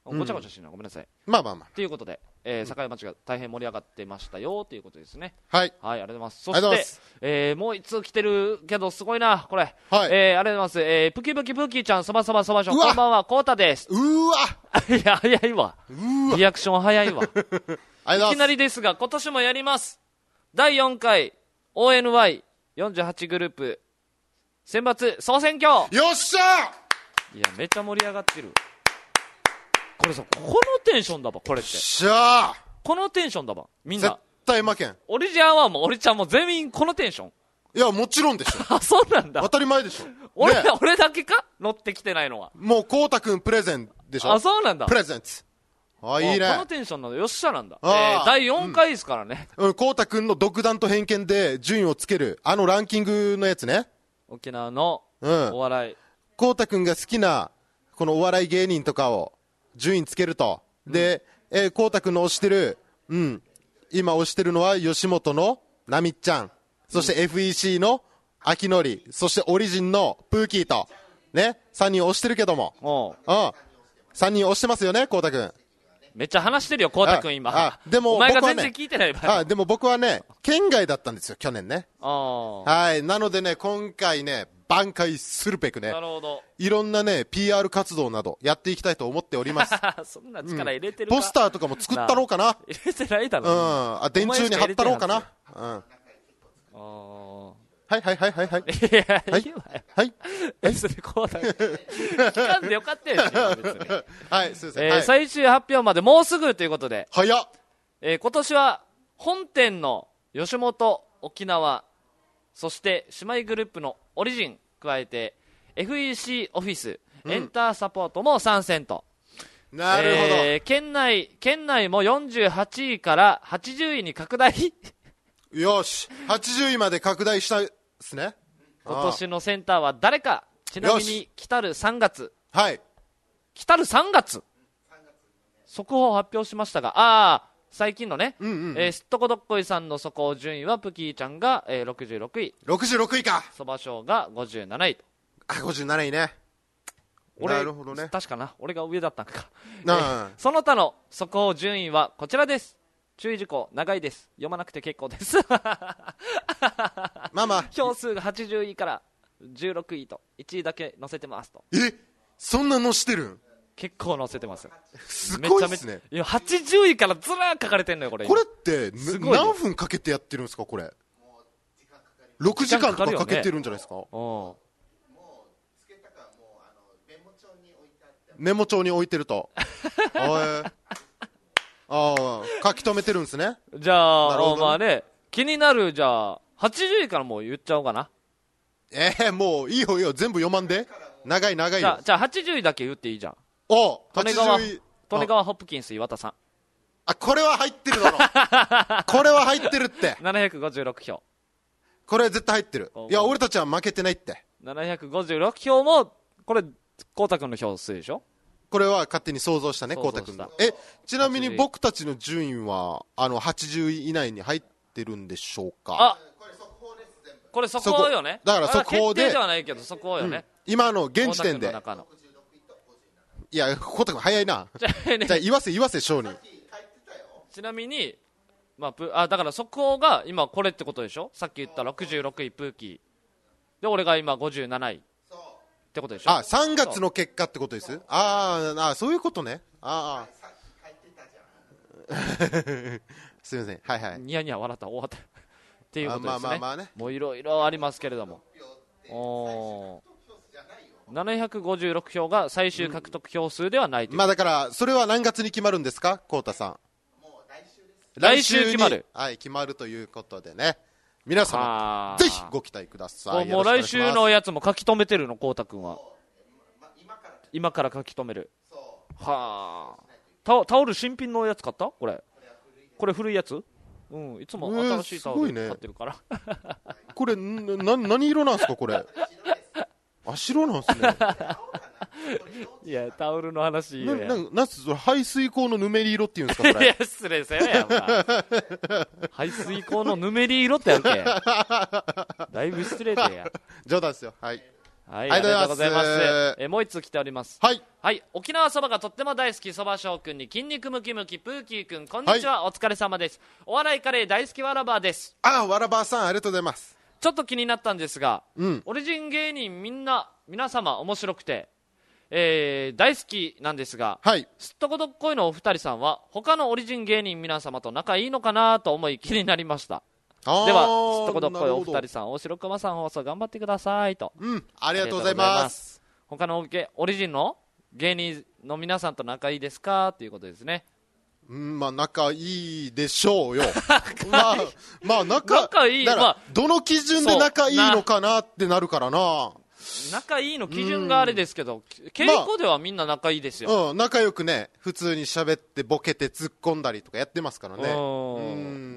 ごちゃごちゃしてるのごめんなさい。 まあまあまあ。 ということで、えー、境町が大変盛り上がってましたよということですね。 はい。 はい、ありがとうございます。そして、えー、もう一通来てるけど、すごいな、これ。 はい。 えー、ありがとうございます。えー、プキプキプキちゃん、そばそばそばしょ、こんばんは、コウタです。 うーわいや、早いわ。 うーわリアクション早いわ。いきなりですが、今年もやります。だいよんかい、オーエヌワイよんじゅうはち グループ、選抜総選挙。 よっしゃー。いや、めっちゃ盛り上がってる。これさ、このテンションだば、これって。 しゃー。 このテンションだば、みんな。 絶対負けん。 オリジャンはもう、オリちゃんも全員このテンション。 いや、もちろんでしょ。 あ、そうなんだ。 当たり前でしょ。 俺、 ね、 俺だけか乗ってきてないのは。 もう、こうたくんプレゼンでしょ。 あ、そうなんだ。 プレゼンツ。あ、いいね。 このテンションなの、よっしゃなんだ。えー、だいよんかいですからね。 うん、こうたくんの独断と偏見で順位をつける、あのランキングのやつね。 沖縄の、お笑い。 こうたくんが好きな、このお笑い芸人とかを、順位つけると。で、うん、えー、こうたくんの推してる、うん、今推してるのは吉本のなみっちゃん、そして エフイーシー の秋のり、そしてオリジンのプーキーと、ね、さんにん推してるけども、うん、さんにん推してますよね、こうたくん。 めっちゃ話してるよ、こうたくん今。 ああでもお前が全然聞いてない場合。 あ、でも僕はね、県外だったんですよ、去年ね。 あはい。なのでね、今回ね、挽回するべくね。 なるほど。 いろんなね、ピーアール 活動などやっていきたいと思っております。 そんな力入れてるか、 うん、ポスターとかも作ったろうかな。 入れてないだろ。 うん。あ、電柱に貼ったろうかな。うん。 あはいはいはいはいはい。 いや、 はい。 いいわよ。 はい。 別にこうだ。聞かんでよかったよ、別に。 はい、すいません。 えーはい、 最終発表までもうすぐということで。 早っ。 えー、今年は本店の吉本、沖縄、そして姉妹グループのオリジン、加えて エフイーシー オフィス、うん、エンターサポートも参戦と。 なるほど。 えー、県内、県内もよんじゅうはちいからはちじゅういに拡大。 よし。はちじゅういまで拡大したですね。 今年のセンターは誰か。ちなみに来たるさんがつ。 はい。 来たるさんがつ。速報を発表しましたが、ああ、最近のね、 うんうんうん、 えー、すっとこどっこいさんの速報順位はプキーちゃんが、えー、ろくじゅうろくい。 ろくじゅうろくいか。 そばしょうがごじゅうなないと。 あ、ごじゅうなないね。 俺、 なるほどね。 確かな。俺が上だったんか。 なあ、 えー、その他の速報順位はこちらです。注意事項、長いです。読まなくて結構です。 まあまあ。 票数がはちじゅういからじゅうろくいと、いちいだけ載せてますと。 え、そんな載してるん？ 結構載せてます。 すごいですね。 いや、はちじゅういからずらー書かれてんのよ、これ。 これって、何分かけてやってるんですか、これ。ろくじかんとかかけてるんじゃないですか。うん。メモ帳に置いてると。ああ、書き留めてるんですね。 じゃあ、まあね、気になる、じゃあ、はちじゅういからもう言っちゃおうかな。 ええー、もういいよいいよ、全部読まんで。長い長いよ。 じゃあ、じゃあはちじゅういだけ言っていいじゃん。 お利根川、利根川ホップキンス岩田さん。 あ、これは入ってるだろ。これは入ってるって。 ななひゃくごじゅうろくひょう。 これ絶対入ってる。いや、俺たちは負けてないって。 ななひゃくごじゅうろくひょうも、これ、こうたくんの票数でしょ。これは勝手に想像したね、こうたくんの。え、ちなみに僕たちの順位は、あの、はちじゅうい以内に入ってるんでしょうか。 あ、これ速報よね。 だから速報で。 決定ではないけど速報よね。うん、 今の現時点で。いや、こうたくん早いな。じゃあ言わせ言わせ、翔に。 ちなみに、まあ、あ、だから速報が今これってことでしょ。さっき言ったろくじゅうろくいプーキー。で、俺が今ごじゅうなない。ってことでしょ。 あ、さんがつの結果ってことです。ああ、そういうことね。ああ。すみません。はいはい。 ニヤニヤ笑った終わった。っていうことですね。 まあまあまあね。 もういろいろありますけれども。おななひゃくごじゅうろくひょうが最終獲得票数ではないという、 うん、まあだからそれは何月に決まるんですか、こうたさん。もう来週です。 来週決まる。 はい、決まるということでね。皆様ぜひご期待ください。 もう来週のやつも書き留めてるの、こうたくんは。今から書き留める。はあ。タ, タオル新品のやつ買った？これ。これ古いやつ？うん、いつも新しいタオル買ってるから。 えーね、これな何色なんですかこれ。あ、白なんですね。 いや、タオルの話。 な、な、なんす、排水口のぬめり色っていうんですかこれ。 いや、失礼せよやんか。排水口のぬめり色ってやるけ。だいぶ失礼でや。 冗談ですよ。はい。 はい、ありがとうございます。えもう一つ来ております。 はい、 はい、沖縄そばがとっても大好きそばしょうくんに筋肉ムキムキプーキーくん、こんにちは、はい、お疲れ様です。お笑いカレー大好きわらばーです。 ああ、わらばーさん、ありがとうございます。 ちょっと気になったんですが、 うん、 オリジン芸人みんな皆様面白くて、えー、大好きなんですが、 はい、 すっとこどっこいのお二人さんは他のオリジン芸人皆様と仲いいのかなと思い気になりました。ではすっとこどっこいお二人さん、大城熊さん放送頑張ってくださいと。 うん、ありがとうございます。 他のオリジンの芸人の皆さんと仲いいですかということですね。 うん、まあ仲いいでしょうよ。まあ、まあ仲、 仲いい、 だから、 まあ、 どの基準で仲いいのかなってなるからな。 仲いいの基準があれですけど、稽古ではみんな仲いいですよ、 まあ、うん、仲良くね、普通に喋ってボケて突っ込んだりとかやってますからね。うん、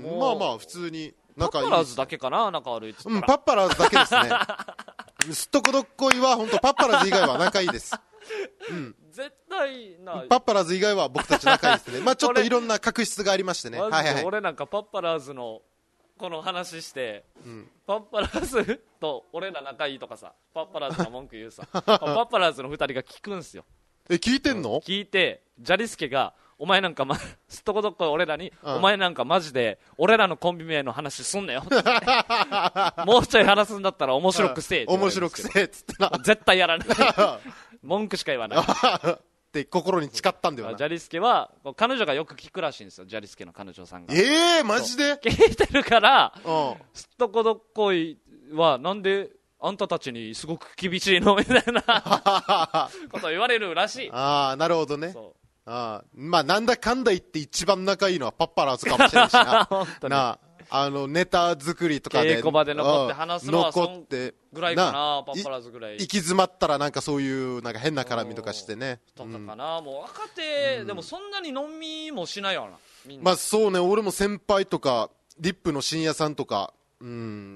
まあまあ普通に仲いい。 パッパラーズだけかな、仲悪いっつったら。 うん、パッパラーズだけですね。すっとこどっこいは本当パッパラーズ以外は仲いいです。うん、 絶対な。 パッパラーズ以外は僕たち仲いいですね。まあちょっといろんな確執がありましてね。はいはいはい。 俺なんかパッパラーズのこの話して、 うん、 パッパラーズと俺ら仲いいとかさ、パッパラーズの文句言うさ、パッパラーズのふたりが聞くんすよ。 え、聞いてんの？ 聞いて、ジャリスケがお前なんか、ま、すっとこどっこい俺らに、うん、お前なんかマジで俺らのコンビ名の話すんなよもうちょい話すんだったら面白くせえって、 面白くせえっつってな。 絶対やらない文句しか言わないって心に誓ったんだよな。 ジャリスケは彼女がよく聞くらしいんですよ、ジャリスケの彼女さんが。 えー、マジで聞いてるから、うん、すっとこどっこいはなんであんたたちにすごく厳しいのみたいなことを言われるらしい。 ああ、なるほどね。そう、ああ、まあなんだかんだ言って一番仲いいのはパッパラーズかもしれないしな。なあ、あのネタ作りとかで稽古場で残って話すのはそんぐらいかな、パッパラーズぐらい。 行き詰まったらなんかそういうなんか変な絡みとかしてね。 とかかな、うん、もう若手、うん、でもそんなに飲みもしないよな、みんな。 まあそうね、俺も先輩とかリップの深夜さんとか、うん、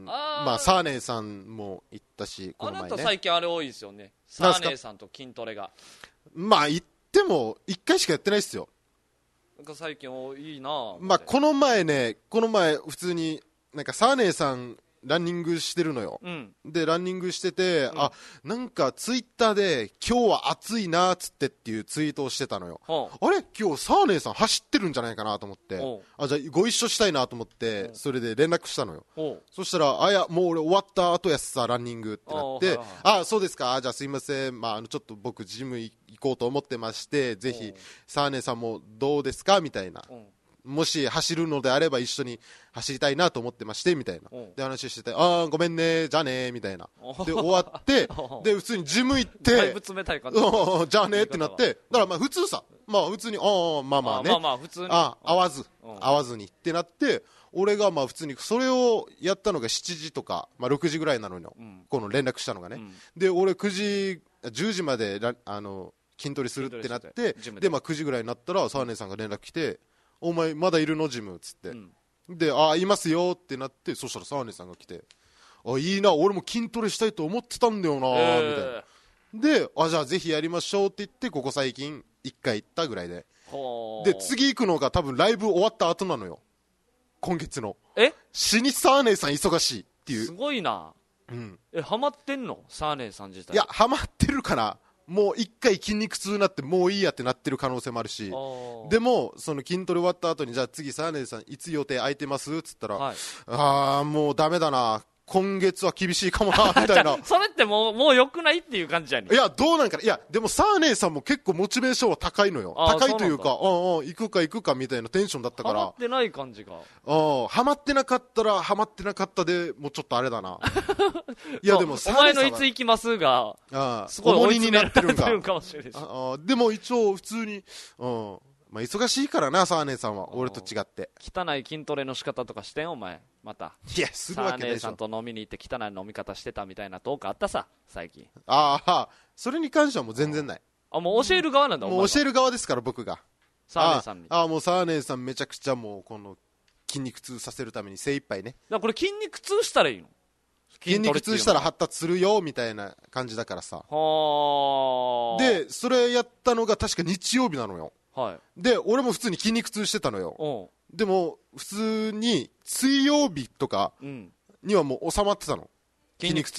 あまあサーネーさんも行ったし、この前ね。 あなた最近あれ多いですよね、サーネーさんと筋トレが。 まあ行ってもいっかいしかやってないっすよ。 なんか最近おいいな。 まあこの前ね、この前普通になんかサーネーさんランニングしてるのよ、 うん、 でランニングしてて、うん、あなんかツイッターで今日は暑いなっつってっていうツイートをしてたのよ。あれ今日サーネーさん走ってるんじゃないかなと思って、あじゃあご一緒したいなと思ってそれで連絡したのよ。そしたらあいやもう俺終わった後やさランニングってなって、はいはい、あそうですか、じゃあすいません、まあ、あのちょっと僕ジム行こうと思ってまして、ぜひサーネーさんもどうですかみたいな、もし走るのであれば一緒に走りたいなと思ってましてみたいなで話してて、ああごめんねじゃあねみたいなで終わってで普通にジム行ってだいぶ冷たい感じじゃあねってなって、だからまあ普通さ、まあ普通にああまあまあね、 まあまあ普通にあ会わず会わずにってなって、俺がまあ普通にそれをやったのがしちじとか、まあ、ろくじぐらいなのよ、うん、この連絡したのがね、うん、で俺くじじゅうじまであの筋トレするってなって、でまあくじぐらいになったらサーネーさんが連絡来て、お前まだいるのジムっつって、うん、であいますよってなって、そしたらサーネさんが来て、あいいな俺も筋トレしたいと思ってたんだよな、えー、みたいなで、あじゃあぜひやりましょうって言って、ここ最近いっかい行ったぐらいで、で次行くのが多分ライブ終わった後なのよ、今月の。 え死にサーネさん忙しいっていう。 すごいな、うん、えハマってんのサーネさん自体。 いやハマってるかな、もう一回筋肉痛になってもういいやってなってる可能性もあるし、でもその筋トレ終わった後にじゃあ次サーネさんいつ予定空いてますっつったら、はい、ああもうダメだな今月は厳しいかもなみたいなそれってもうもう良くないっていう感じじゃね。 いやどうなんかな、いやでもサーネさんも結構モチベーションは高いのよ。高いというか、うんうん行くか行くかみたいなテンションだったから。 ハマってない感じが。 うんハマってなかったらハマってなかったでもうちょっとあれだな。いやでもお前のいつ行きますがすごい追い詰められてるかもしれないし。 ああでも一応普通にうんまあ、忙しいからなサーネさんは俺と違って。 汚い筋トレの仕方とかしてんお前また。 いやするわけでしょ。 サーネさんと飲みに行って汚い飲み方してたみたいなトークあったさ最近。 ああそれに関してはもう全然ない。 あもう教える側なんだ、 うん、もう教える側ですから僕がサーネさんに。 ああもうサーネさんめちゃくちゃもうこの筋肉痛させるために精一杯ね。だからこれ筋肉痛したらいいの。 筋肉痛したら発達するよみたいな感じだからさ。 はでそれやったのが確か日曜日なのよ。 はい、 で俺も普通に筋肉痛してたのよ。でも普通に水曜日とかにはもう収まってたの、うん、筋肉痛が。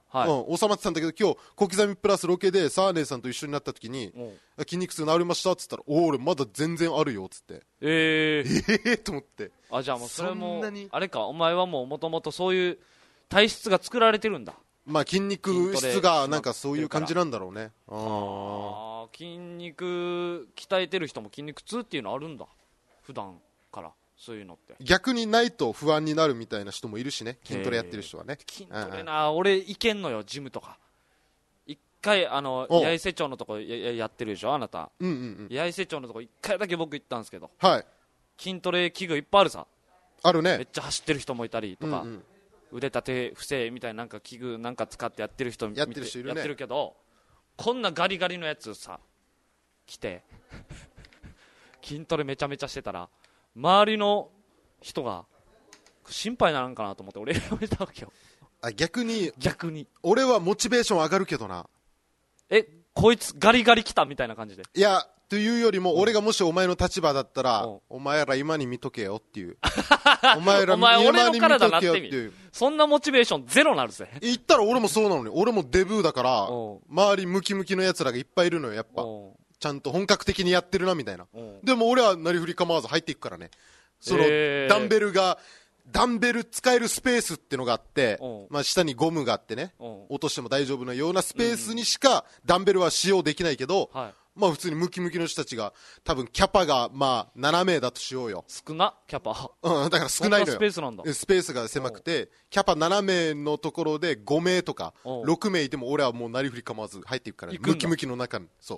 はい、うん、収まってたんだけど、今日小刻みプラスロケでサーネーさんと一緒になった時に、筋肉痛治りましたっつったら、おお俺まだ全然あるよっつって、 えー、 えーと思って。 あ、じゃあもうそれもあれか、お前はもうもともとそういう体質が作られてるんだ。 まあ筋肉質がなんかそういう感じなんだろうね。 ああ、筋肉鍛えてる人も筋肉痛っていうのあるんだ、普段からそういうのって。 逆にないと不安になるみたいな人もいるしね、筋トレやってる人はね。 筋トレな、うん、俺行けんのよ、ジムとか。一回あの八重瀬町のとこ や, やってるでしょあなた、 うんうんうん、 八重瀬町のとこ一回だけ僕行ったんですけど、 はい、 筋トレ器具いっぱいあるさ。 あるね。 めっちゃ走ってる人もいたりとか、うんうん、腕立て伏せみたいななんか器具なんか使ってやってる人やってる人いるね。 やってるけど、こんなガリガリのやつさ来て筋トレめちゃめちゃしてたら周りの人が心配なのかなと思って俺やめたわけよ。 あ、逆に逆に俺はモチベーション上がるけどな。 え、こいつガリガリ来たみたいな感じで。 いやというよりも、俺がもしお前の立場だったら、お前ら今に見とけよっていうお前らお前俺の体なってみる。そんなモチベーションゼロなるぜ。 言ったら俺もそうなのに、俺もデブーだから周りムキムキのやつらがいっぱいいるのよ。やっぱちゃんと本格的にやってるなみたいな。でも俺はなりふり構わず入っていくからね。そのダンベルがダンベル使えるスペースっていうのがあって、まあ、下にゴムがあってね、落としても大丈夫なようなスペースにしかダンベルは使用できないけど、はい、まあ普通にムキムキの人たちが多分キャパがまあなな名だとしようよ。 少なキャパ、 うん、だから少ないのよ。 スペースなんだ。 スペースが狭くてキャパなな名のところでご名とかろく名いても俺はもうなりふり構わず入っていくから、ね、ムキムキの中に。そう、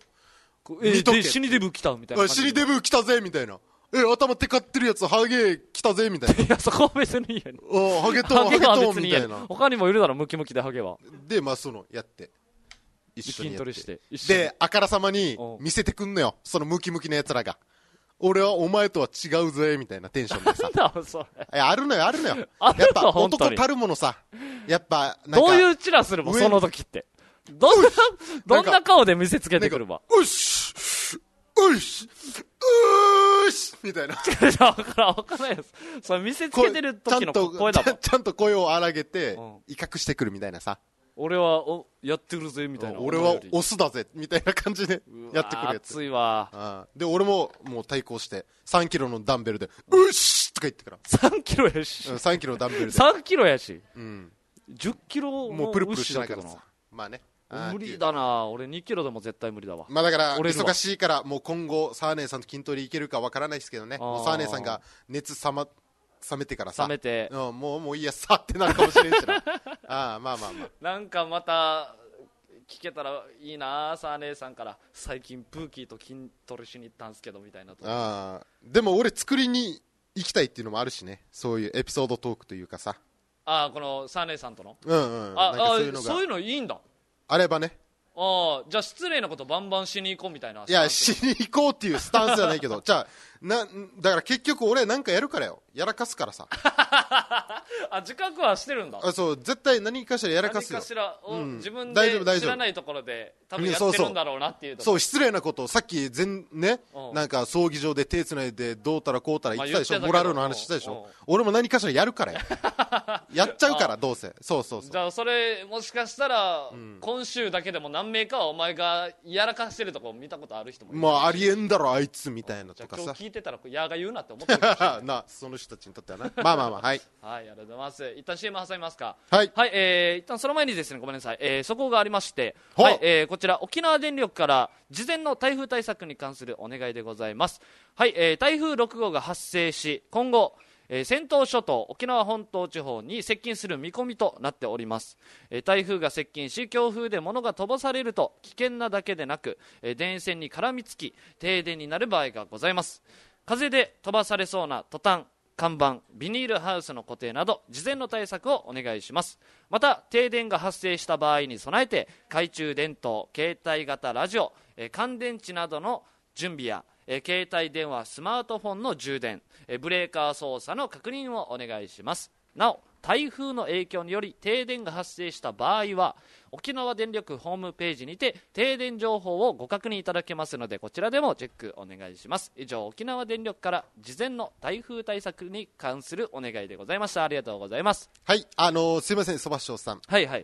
えー、で死にデブ来たみたいな。 死にデブ来たぜみたいな。え、頭テカってるやつハゲ来たぜみたいな。 いや、そこは別にいいやね。 おハゲとハゲとみたいな。 他にもいるだろムキムキでハゲは。 でまあそのやって一緒にやって筋トレしてであからさまに見せてくんのよ、そのムキムキのやつらが。俺はお前とは違うぜみたいなテンションでさ。 なんだそれ。 あるのよあるのよ。やっぱ男たるものさ。やっぱなんかどういうチラするもんその時って。どんなどんな顔で見せつけてくるわ。 うっしうっしうーしみたいな。 分からん分からないです。それ見せつけてる時の声だもん。 ちゃんと声を荒げて威嚇してくるみたいなさ。 俺はおやってるぜみたいな。 俺はオスだぜみたいな感じでやってくるやつ。 熱いわ。 あで俺ももう対抗してさんキロのダンベルでうっしとか言ってから。 さんキロやし、 うん、さんキロのダンベルでさんキロやし、 うん、 じゅっキロもうプルプルしないからさ。まあね、 無理だな。俺にキロでも絶対無理だわ。 まあだから忙しいからもう今後サーネーさんと筋トレいけるかわからないですけどね。もうサーネーさんが熱冷ま冷めてからさ、 冷めて、 うん、もうもういいやさってなるかもしれんしな。ああまあまあまあ。 なんかまた聞けたらいいな。サーネーさんから最近プーキーと筋トレしに行ったんすけどみたいなと。 ああでも俺作りに行きたいっていうのもあるしね。そういうエピソードトークというかさ。 ああこのサーネーさんとの。 うんうん。 ああそういうのがそういうのいいんだ。 あればね。 ああじゃあ失礼なことバンバンしに行こうみたいな。 いやしに行こうっていうスタンスじゃないけどじゃあなだから結局俺なんかやるからよ。やらかすからさ。 あ自覚はしてるんだ。 あそう絶対何かしらやらかすよ。 何かしら、うん、自分で知らないところで多分やってるんだろうなっていうと。 そう失礼なことをさっき全ねなんか葬儀場で手つないでどうたらこうたら言ってたでしょ。モラルの話したでしょ。俺も何かしらやるからよ。やっちゃうからどうせ。そうそうそう。 じゃあそれもしかしたら、うん、今週だけでも何名かはお前がやらかしてるとこ見たことある人もいる。 まあありえんだろあいつみたいなとかさ。 今日聞いてたらやが言うなって思ってるかもしれないなその人たちにとってはな。まあまあまあはいはいありがとうございます。一旦 シーエム 挟みますか。 はい、 はいえー、一旦その前にですねごめんなさい、えー、速報がありまして、はいえー、こちら沖縄電力から事前の台風対策に関するお願いでございます。はい、えー、台風ろく号が発生し今後えー、尖東諸島沖縄本島地方に接近する見込みとなっております。えー、台風が接近し強風で物が飛ばされると危険なだけでなく、えー、電線に絡みつき停電になる場合がございます。風で飛ばされそうなトタン看板ビニールハウスの固定など事前の対策をお願いします。また停電が発生した場合に備えて懐中電灯携帯型ラジオ、えー、乾電池などの準備やえー、携帯電話スマートフォンの充電、えー、ブレーカー操作の確認をお願いします。なお台風の影響により停電が発生した場合は沖縄電力ホームページにて停電情報をご確認いただけますのでこちらでもチェックお願いします。以上沖縄電力から事前の台風対策に関するお願いでございました。ありがとうございます。 はいあのー、すいませんそば師匠さん。 はいはい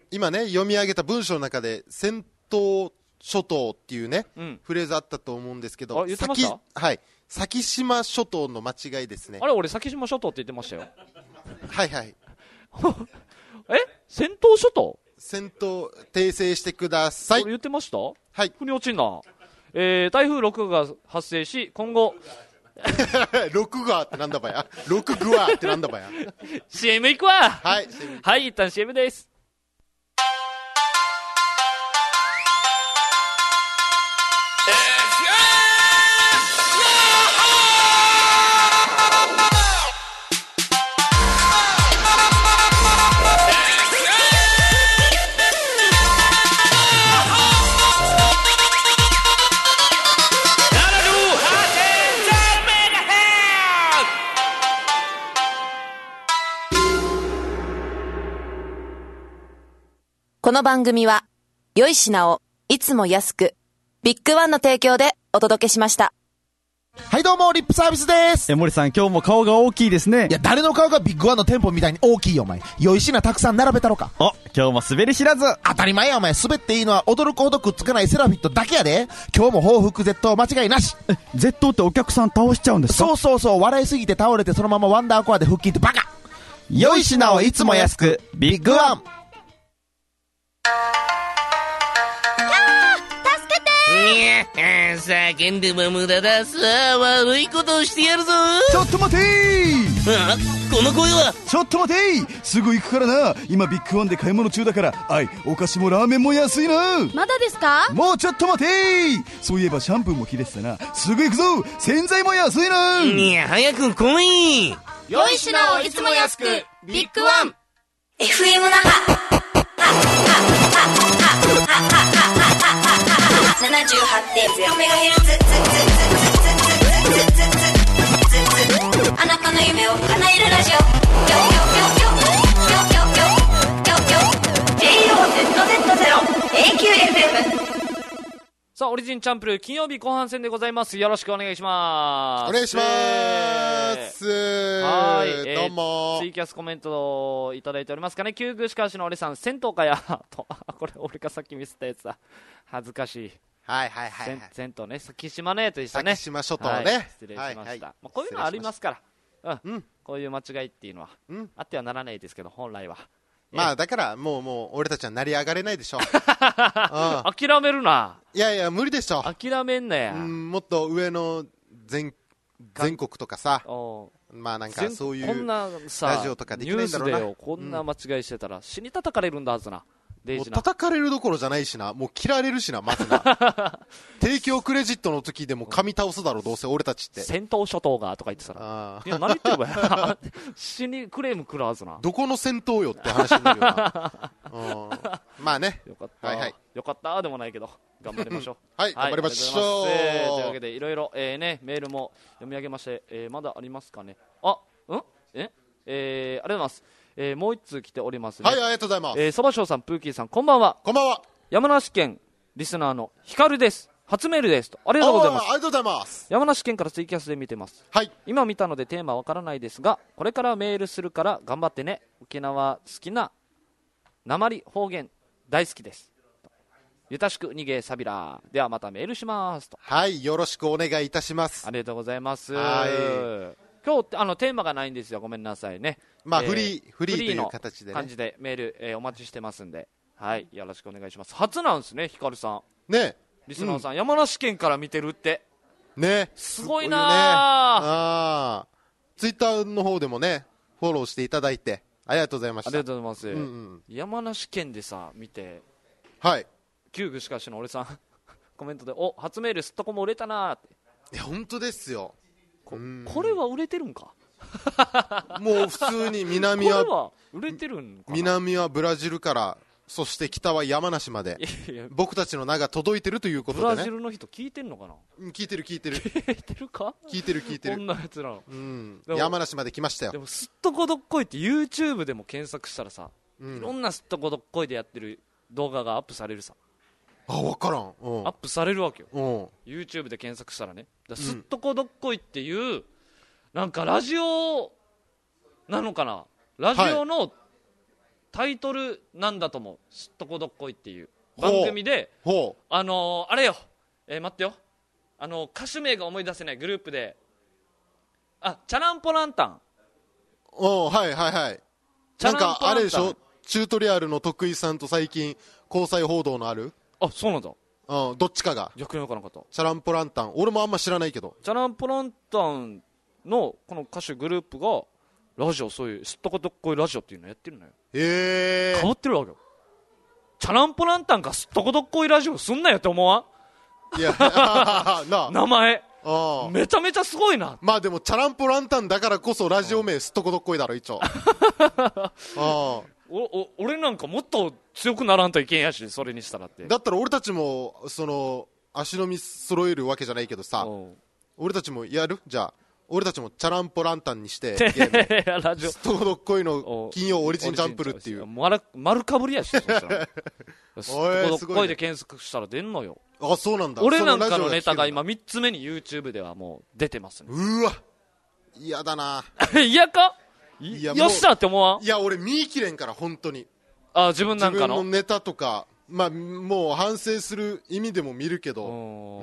今ね読み上げた文章の中で先島諸島っていうね、うん、フレーズあったと思うんですけど、 あ、言ってました？ はい、先島諸島の間違いですね。 あれ、俺先島諸島って言ってましたよ。 はいはいえ、先島諸島？ 先島訂正してください。 言ってました？ はい。 腑に落ちんな。えー、台風ろく号が発生し、今後ろく号ってなんだばやろく号ってなんだばやシーエム 行くわ。 はい、 はい、一旦 シーエム です。 この番組は良い品をいつも安くビッグワンの提供でお届けしました。 はいどうもリップサービスです。 え森さん今日も顔が大きいですね。 いや誰の顔がビッグワンの店舗みたいに大きいよお前。良い品たくさん並べたろか。 お今日も滑り知らず。 当たり前やお前。滑っていいのは驚くほどくっつかないセラフィットだけやで。今日も報復絶倒間違いなし。 え絶倒ってお客さん倒しちゃうんですか？ そうそうそう。笑いすぎて倒れてそのままワンダーコアで腹筋ってバカ。 良い品をいつも安くビッグワン。 叫んでも無駄だ。さあ悪いことをしてやるぞ。 ちょっと待てー。 あ、この声は。 ちょっと待てー。すぐ行くからな。今ビッグワンで買い物中だから。あいお菓子もラーメンも安いな。 まだですか？ もうちょっと待てー。そういえばシャンプーも切れてたな。すぐ行くぞ。洗剤も安いな。 いや早く来い。 良い品をいつも安くビッグワン。 エフエム 那覇ななじゅうはちてんゼロメガヘルツ、あなたの夢を叶えるラジオ。ジェイオーゼットゼットゼロ エーキューエフエム。 さあオリジンチャンプルー金曜日後半戦でございます。よろしくお願いします。 お願いします。 はい、 どうも、 えー、ツイキャスコメントをいただいておりますかね。旧具しかしの俺さん銭湯かやとこれ俺がさっき見せたやつだ。恥ずかしい。 はいはいはい、はい、 銭湯ね、先島ねと一緒ね。 先島諸島ね、はい、 失礼しました、はいはい、まあ、こういうのありますから、うん、うん、こういう間違いっていうのは、うん、あってはならないですけど本来は。 まあだからもうもう俺たちは成り上がれないでしょ。うん、 諦めるな。 いやいや無理でしょ。 諦めんなや。 うん、もっと上の 全, 全国とかさ、まあなんかそういうこんなさラジオとかできないんだろうな。 ニュースでこんな間違いしてたら、うん、死に叩かれるんだはずな。 もう叩かれるどころじゃないしな、もう切られるしな、まずな。提供クレジットの時でも噛み倒すだろ、どうせ俺たちって。 戦闘諸島がとか言ってたら、いや何言ってるばや。死にクレーム食らわずな。 どこの戦闘よって話になるよな。うん、まあね、 よかった、 はいはい、 よかったでもないけど頑張りましょう。 はい、はい、頑張りましょう。 というわけでいろいろ、えーね、メールも読み上げまして、えー、まだありますかね。あ、うんええー、ありがとうございます。えー、もう一通来ておりますね。 はい、ありがとうございます。 えー、そばしょうさん、プーキーさん、こんばんは。 こんばんは。 山梨県リスナーのヒカルです。初メールですと。ありがとうございます。 ありがとうございます。 山梨県からツイキャスで見てます。 はい。 今見たのでテーマわからないですが、これからメールするから頑張ってね。沖縄好きな訛り方言大好きです。ゆたしく逃げサビラー。ではまたメールしますと。 はい、よろしくお願いいたします。 ありがとうございます。 はい。 今日あのテーマがないんですよ。ごめんなさいね。 まあ、 えー、 フリーフリーという形で、ね、 感じでメール、えー、お待ちしてますんで、はいよろしくお願いします。初なんですね、ヒカルさんね。 リスナーさん、うん、山梨県から見てるってね、 すごいなー。 あツイッターの方でもねフォローしていただいてありがとうございました。 ありがとうございます、 うんうん、 山梨県でさ見て、 はい旧具しかしの俺さんコメントでお初メールすっとこも売れたなーって。 いや本当ですよ。 こ, これは売れてるんか。 もう普通に南はこれは売れてるんかな。 南はブラジルからそして北は山梨までいやいや僕たちの名が届いてるということでね。 ブラジルの人聞いてんのかな。 聞いてる聞いてる聞いてるか。 聞いてる聞いてる。 こんなやつら、 うん、山梨まで来ましたよ。 でもすっとこどっこいって YouTube でも検索したらさ、うん、いろんなすっとこどっこいでやってる動画がアップされるさ。 あ分からん、うん、 アップされるわけよ、 うん、 YouTube で検索したらね。だすっとこどっこいっていう、うん、なんかラジオなのかな、ラジオのタイトルなんだと思う、すっとこどっこいっていう番組で、ほうあのー、あれよ、えー、待ってよ、あのー、歌手名が思い出せないグループで、あ、チャランポランタン。 おー、はいはいはい。なんかあれでしょ、チュートリアルの徳井さんと最近交際報道のある。 あ、そうなんだ。 うん、どっちかが逆に分からなかった。 チャランポランタン、俺もあんま知らないけど、 チャランポランタンのこの歌手グループがラジオ、そういうすっとこどっこいラジオっていうのやってるのよ。 へえー、 変わってるわけよ。チャランポランタンがすっとこどっこいラジオすんなよって思わん？いやな名前あめちゃめちゃすごいな。 まあでもチャランポランタンだからこそラジオ名すっとこどっこいだろ一応あおお俺なんかもっと強くならんといけんやし、それにしたらって。 だったら俺たちもその足のみ揃えるわけじゃないけどさ、俺たちもやる？じゃあ俺たちもチャランポランタンにしてゲームラジオすっとこどっこいの金曜オリジンチャンプルっていう丸, 丸かぶりやし、そしたらすっとこどっこいで検索したら出んのよ。 あ、そうなんだ。 俺なんかのネタが今みっつめに YouTube ではもう出てますね。 うわ嫌だな嫌かいやよっしゃって思わん？ いや俺見きれんから本当に。 あ、自分なんかの自分のネタとか、まあもう反省する意味でも見るけど、うん、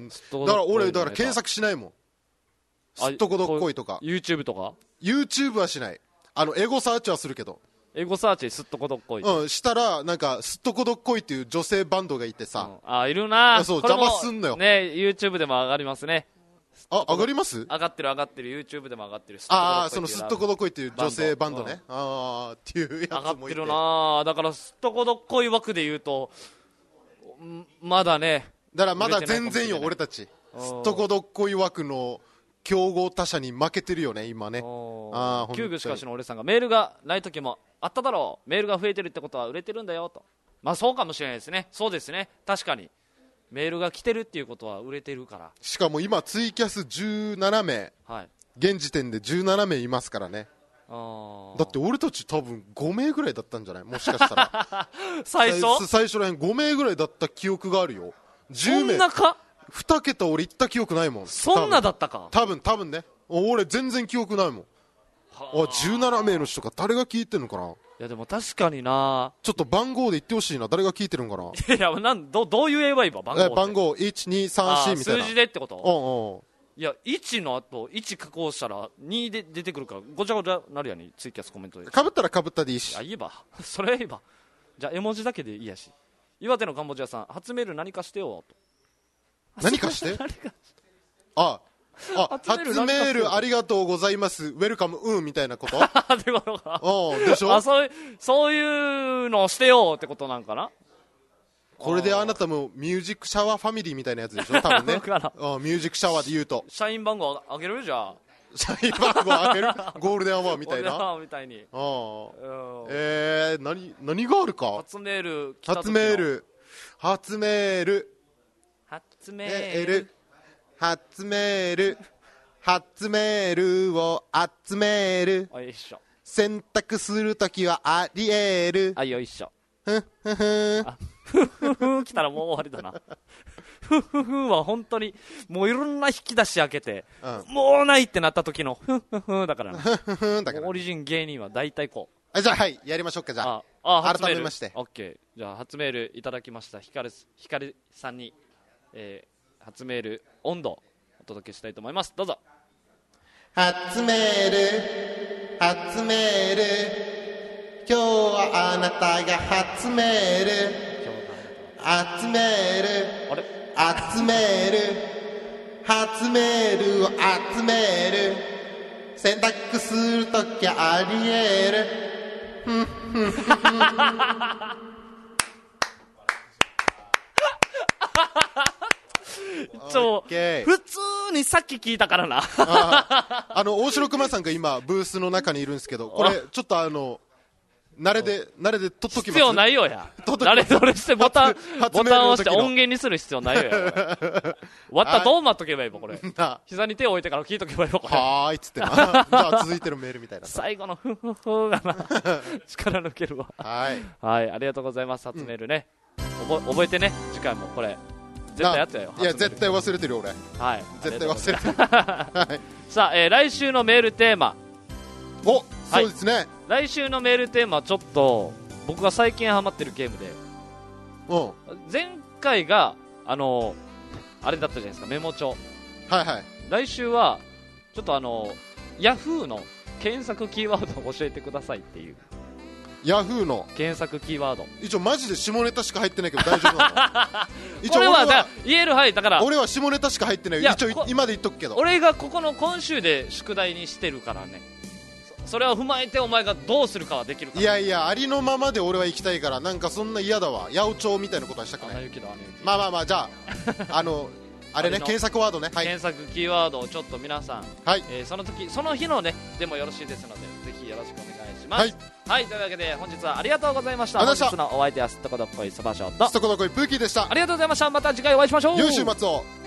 だから俺だから検索しないもん、すっとこどっこいとか YouTube とか YouTube はしない。あのエゴサーチはするけど、 エゴサーチすっとこどっこい、 うん、したらなんかすっとこどっこいっていう女性バンドがいてさ、うん、 あ、いるな。 そう邪魔すんのよね。 YouTube でも上がりますね。 あ、上がります？ 上がってる上がってる。 YouTube でも上がってる。 ああ、そのすっとこどっこいっていう女性バンドね、うん、ああっていうやつもいて上がってるな。だからすっとこどっこい枠で言うとまだね、 だからまだ全然よ俺たち。すっとこどっこい枠の競合他社に負けてるよね今ね。 ああ、キューブしかしの俺さんがメールがない時もあっただろう、メールが増えてるってことは売れてるんだよと。まあそうかもしれないですね。そうですね、確かにメールが来てるっていうことは売れてるから。 しかも今ツイキャスじゅうななめい、はい、現時点でじゅうななめいいますからね。あだって俺たち多分ごめいぐらいだったんじゃない、もしかしたら最初最初らへんごめいぐらいだった記憶があるよ。じゅうめいそんなかに桁俺行った記憶ないもん。 そんなだったか多分多分ね、俺全然記憶ないもん。あ、じゅうななめいの人が誰が聞いてんのかな。 いやでも確かにな、 ちょっと番号で言ってほしいな、誰が聞いてるんかな。 いやなん ど, どう言えばいいば番号って。 番号いちにさんしみたいな数字でってこと。 おうおういやいちの後いち加工したらにで出てくるからごちゃごちゃなるやに、ツイキャスコメントでかぶったらかぶったでいいし。 あ、言えばそれ言えばじゃあ絵文字だけでいいやし。岩手のカンボジアさん、初メール何かしてよと。 何かしてああ、初メールありがとうございます、ウェルカムうんみたいなことってことか。 おでしょ。 あ、そういうそういうのをしてよってことなんかな。 これであなたもミュージックシャワーファミリーみたいなやつでしょ多分ねミュージックシャワーで言うと社員番号あげる。じゃあ社員番号あげるゴールデンアワーみたいなゴールデンアワーみたいに。 あえー、何何があるか。 初メール来た時の初メール初メール初メール初メール初メールを集める。 よいしょ。 選択するときはありえる。 あ、よいしょ。 ふんふんふんふふふ来たらもう終わりだなふふふは本当にもういろんな引き出し開けて、うん、もうないってなった時のふふふだからなオリジン芸人は大体こう。 あ、じゃあはいやりましょうか。じゃあああ改めましてオッケー。じゃあ初メールいただきましたひかるひかるさんに、えー、初メール温度お届けしたいと思います。どうぞ。 初メール初メール今日はあなたが初メール集めるあれ集める初メールを集める選択するときありえるふんふんふんちょ普通にさっき聞いたからなあ, あの大城熊さんが今ブースの中にいるんですけど、これちょっとあの慣れで慣れで取っときます。 必要ないよや慣れどれしてボタンボタンを押して音源にする必要ないよや終わったらどう待っとけばいいのこれ膝に手を置いてから聞いとけばいいのこれはーいっつってなじゃあ続いてるメールみたいな最後のフフフがな力抜けるわはいはいありがとうございます。初メールね、うん、覚, 覚えてね次回もこれ絶対やってよ。 いや絶対忘れてる俺。 はい絶対忘れてるはい、 さあ、えー、来週のメールテーマおそうですね、はい、 来週のメールテーマちょっと僕が最近ハマってるゲームで、 うん、 前回があのあれだったじゃないですか、メモ帳。 はいはい。 来週はちょっとあのヤフーの検索キーワードを教えてくださいっていう。 ヤフーの検索キーワード。 一応マジで下ネタしか入ってないけど大丈夫なの？ 一応俺は、俺は言える、はい、だから俺は下ネタしか入ってない。一応今で言っとくけど、 俺がここの今週で宿題にしてるからね。それを踏まえてお前がどうするかはできるから。 いやいや、ありのままで俺は行きたいから、なんかそんな嫌だわ。八百長みたいなことはしたくない。まあまあまあ、じゃああのあれね、検索ワードね、はい、 検索キーワードをちょっと皆さん、 はい、 えー、その時その日のねでもよろしいですので、ぜひよろしくお願いします。 はい、 はい、というわけで本日はありがとうございました。本日のお相手はすっとこどっこいそばしょうとすっとこどっこいプーキーでした。 ありがとうございました。また次回お会いしましょう。 良い週末を。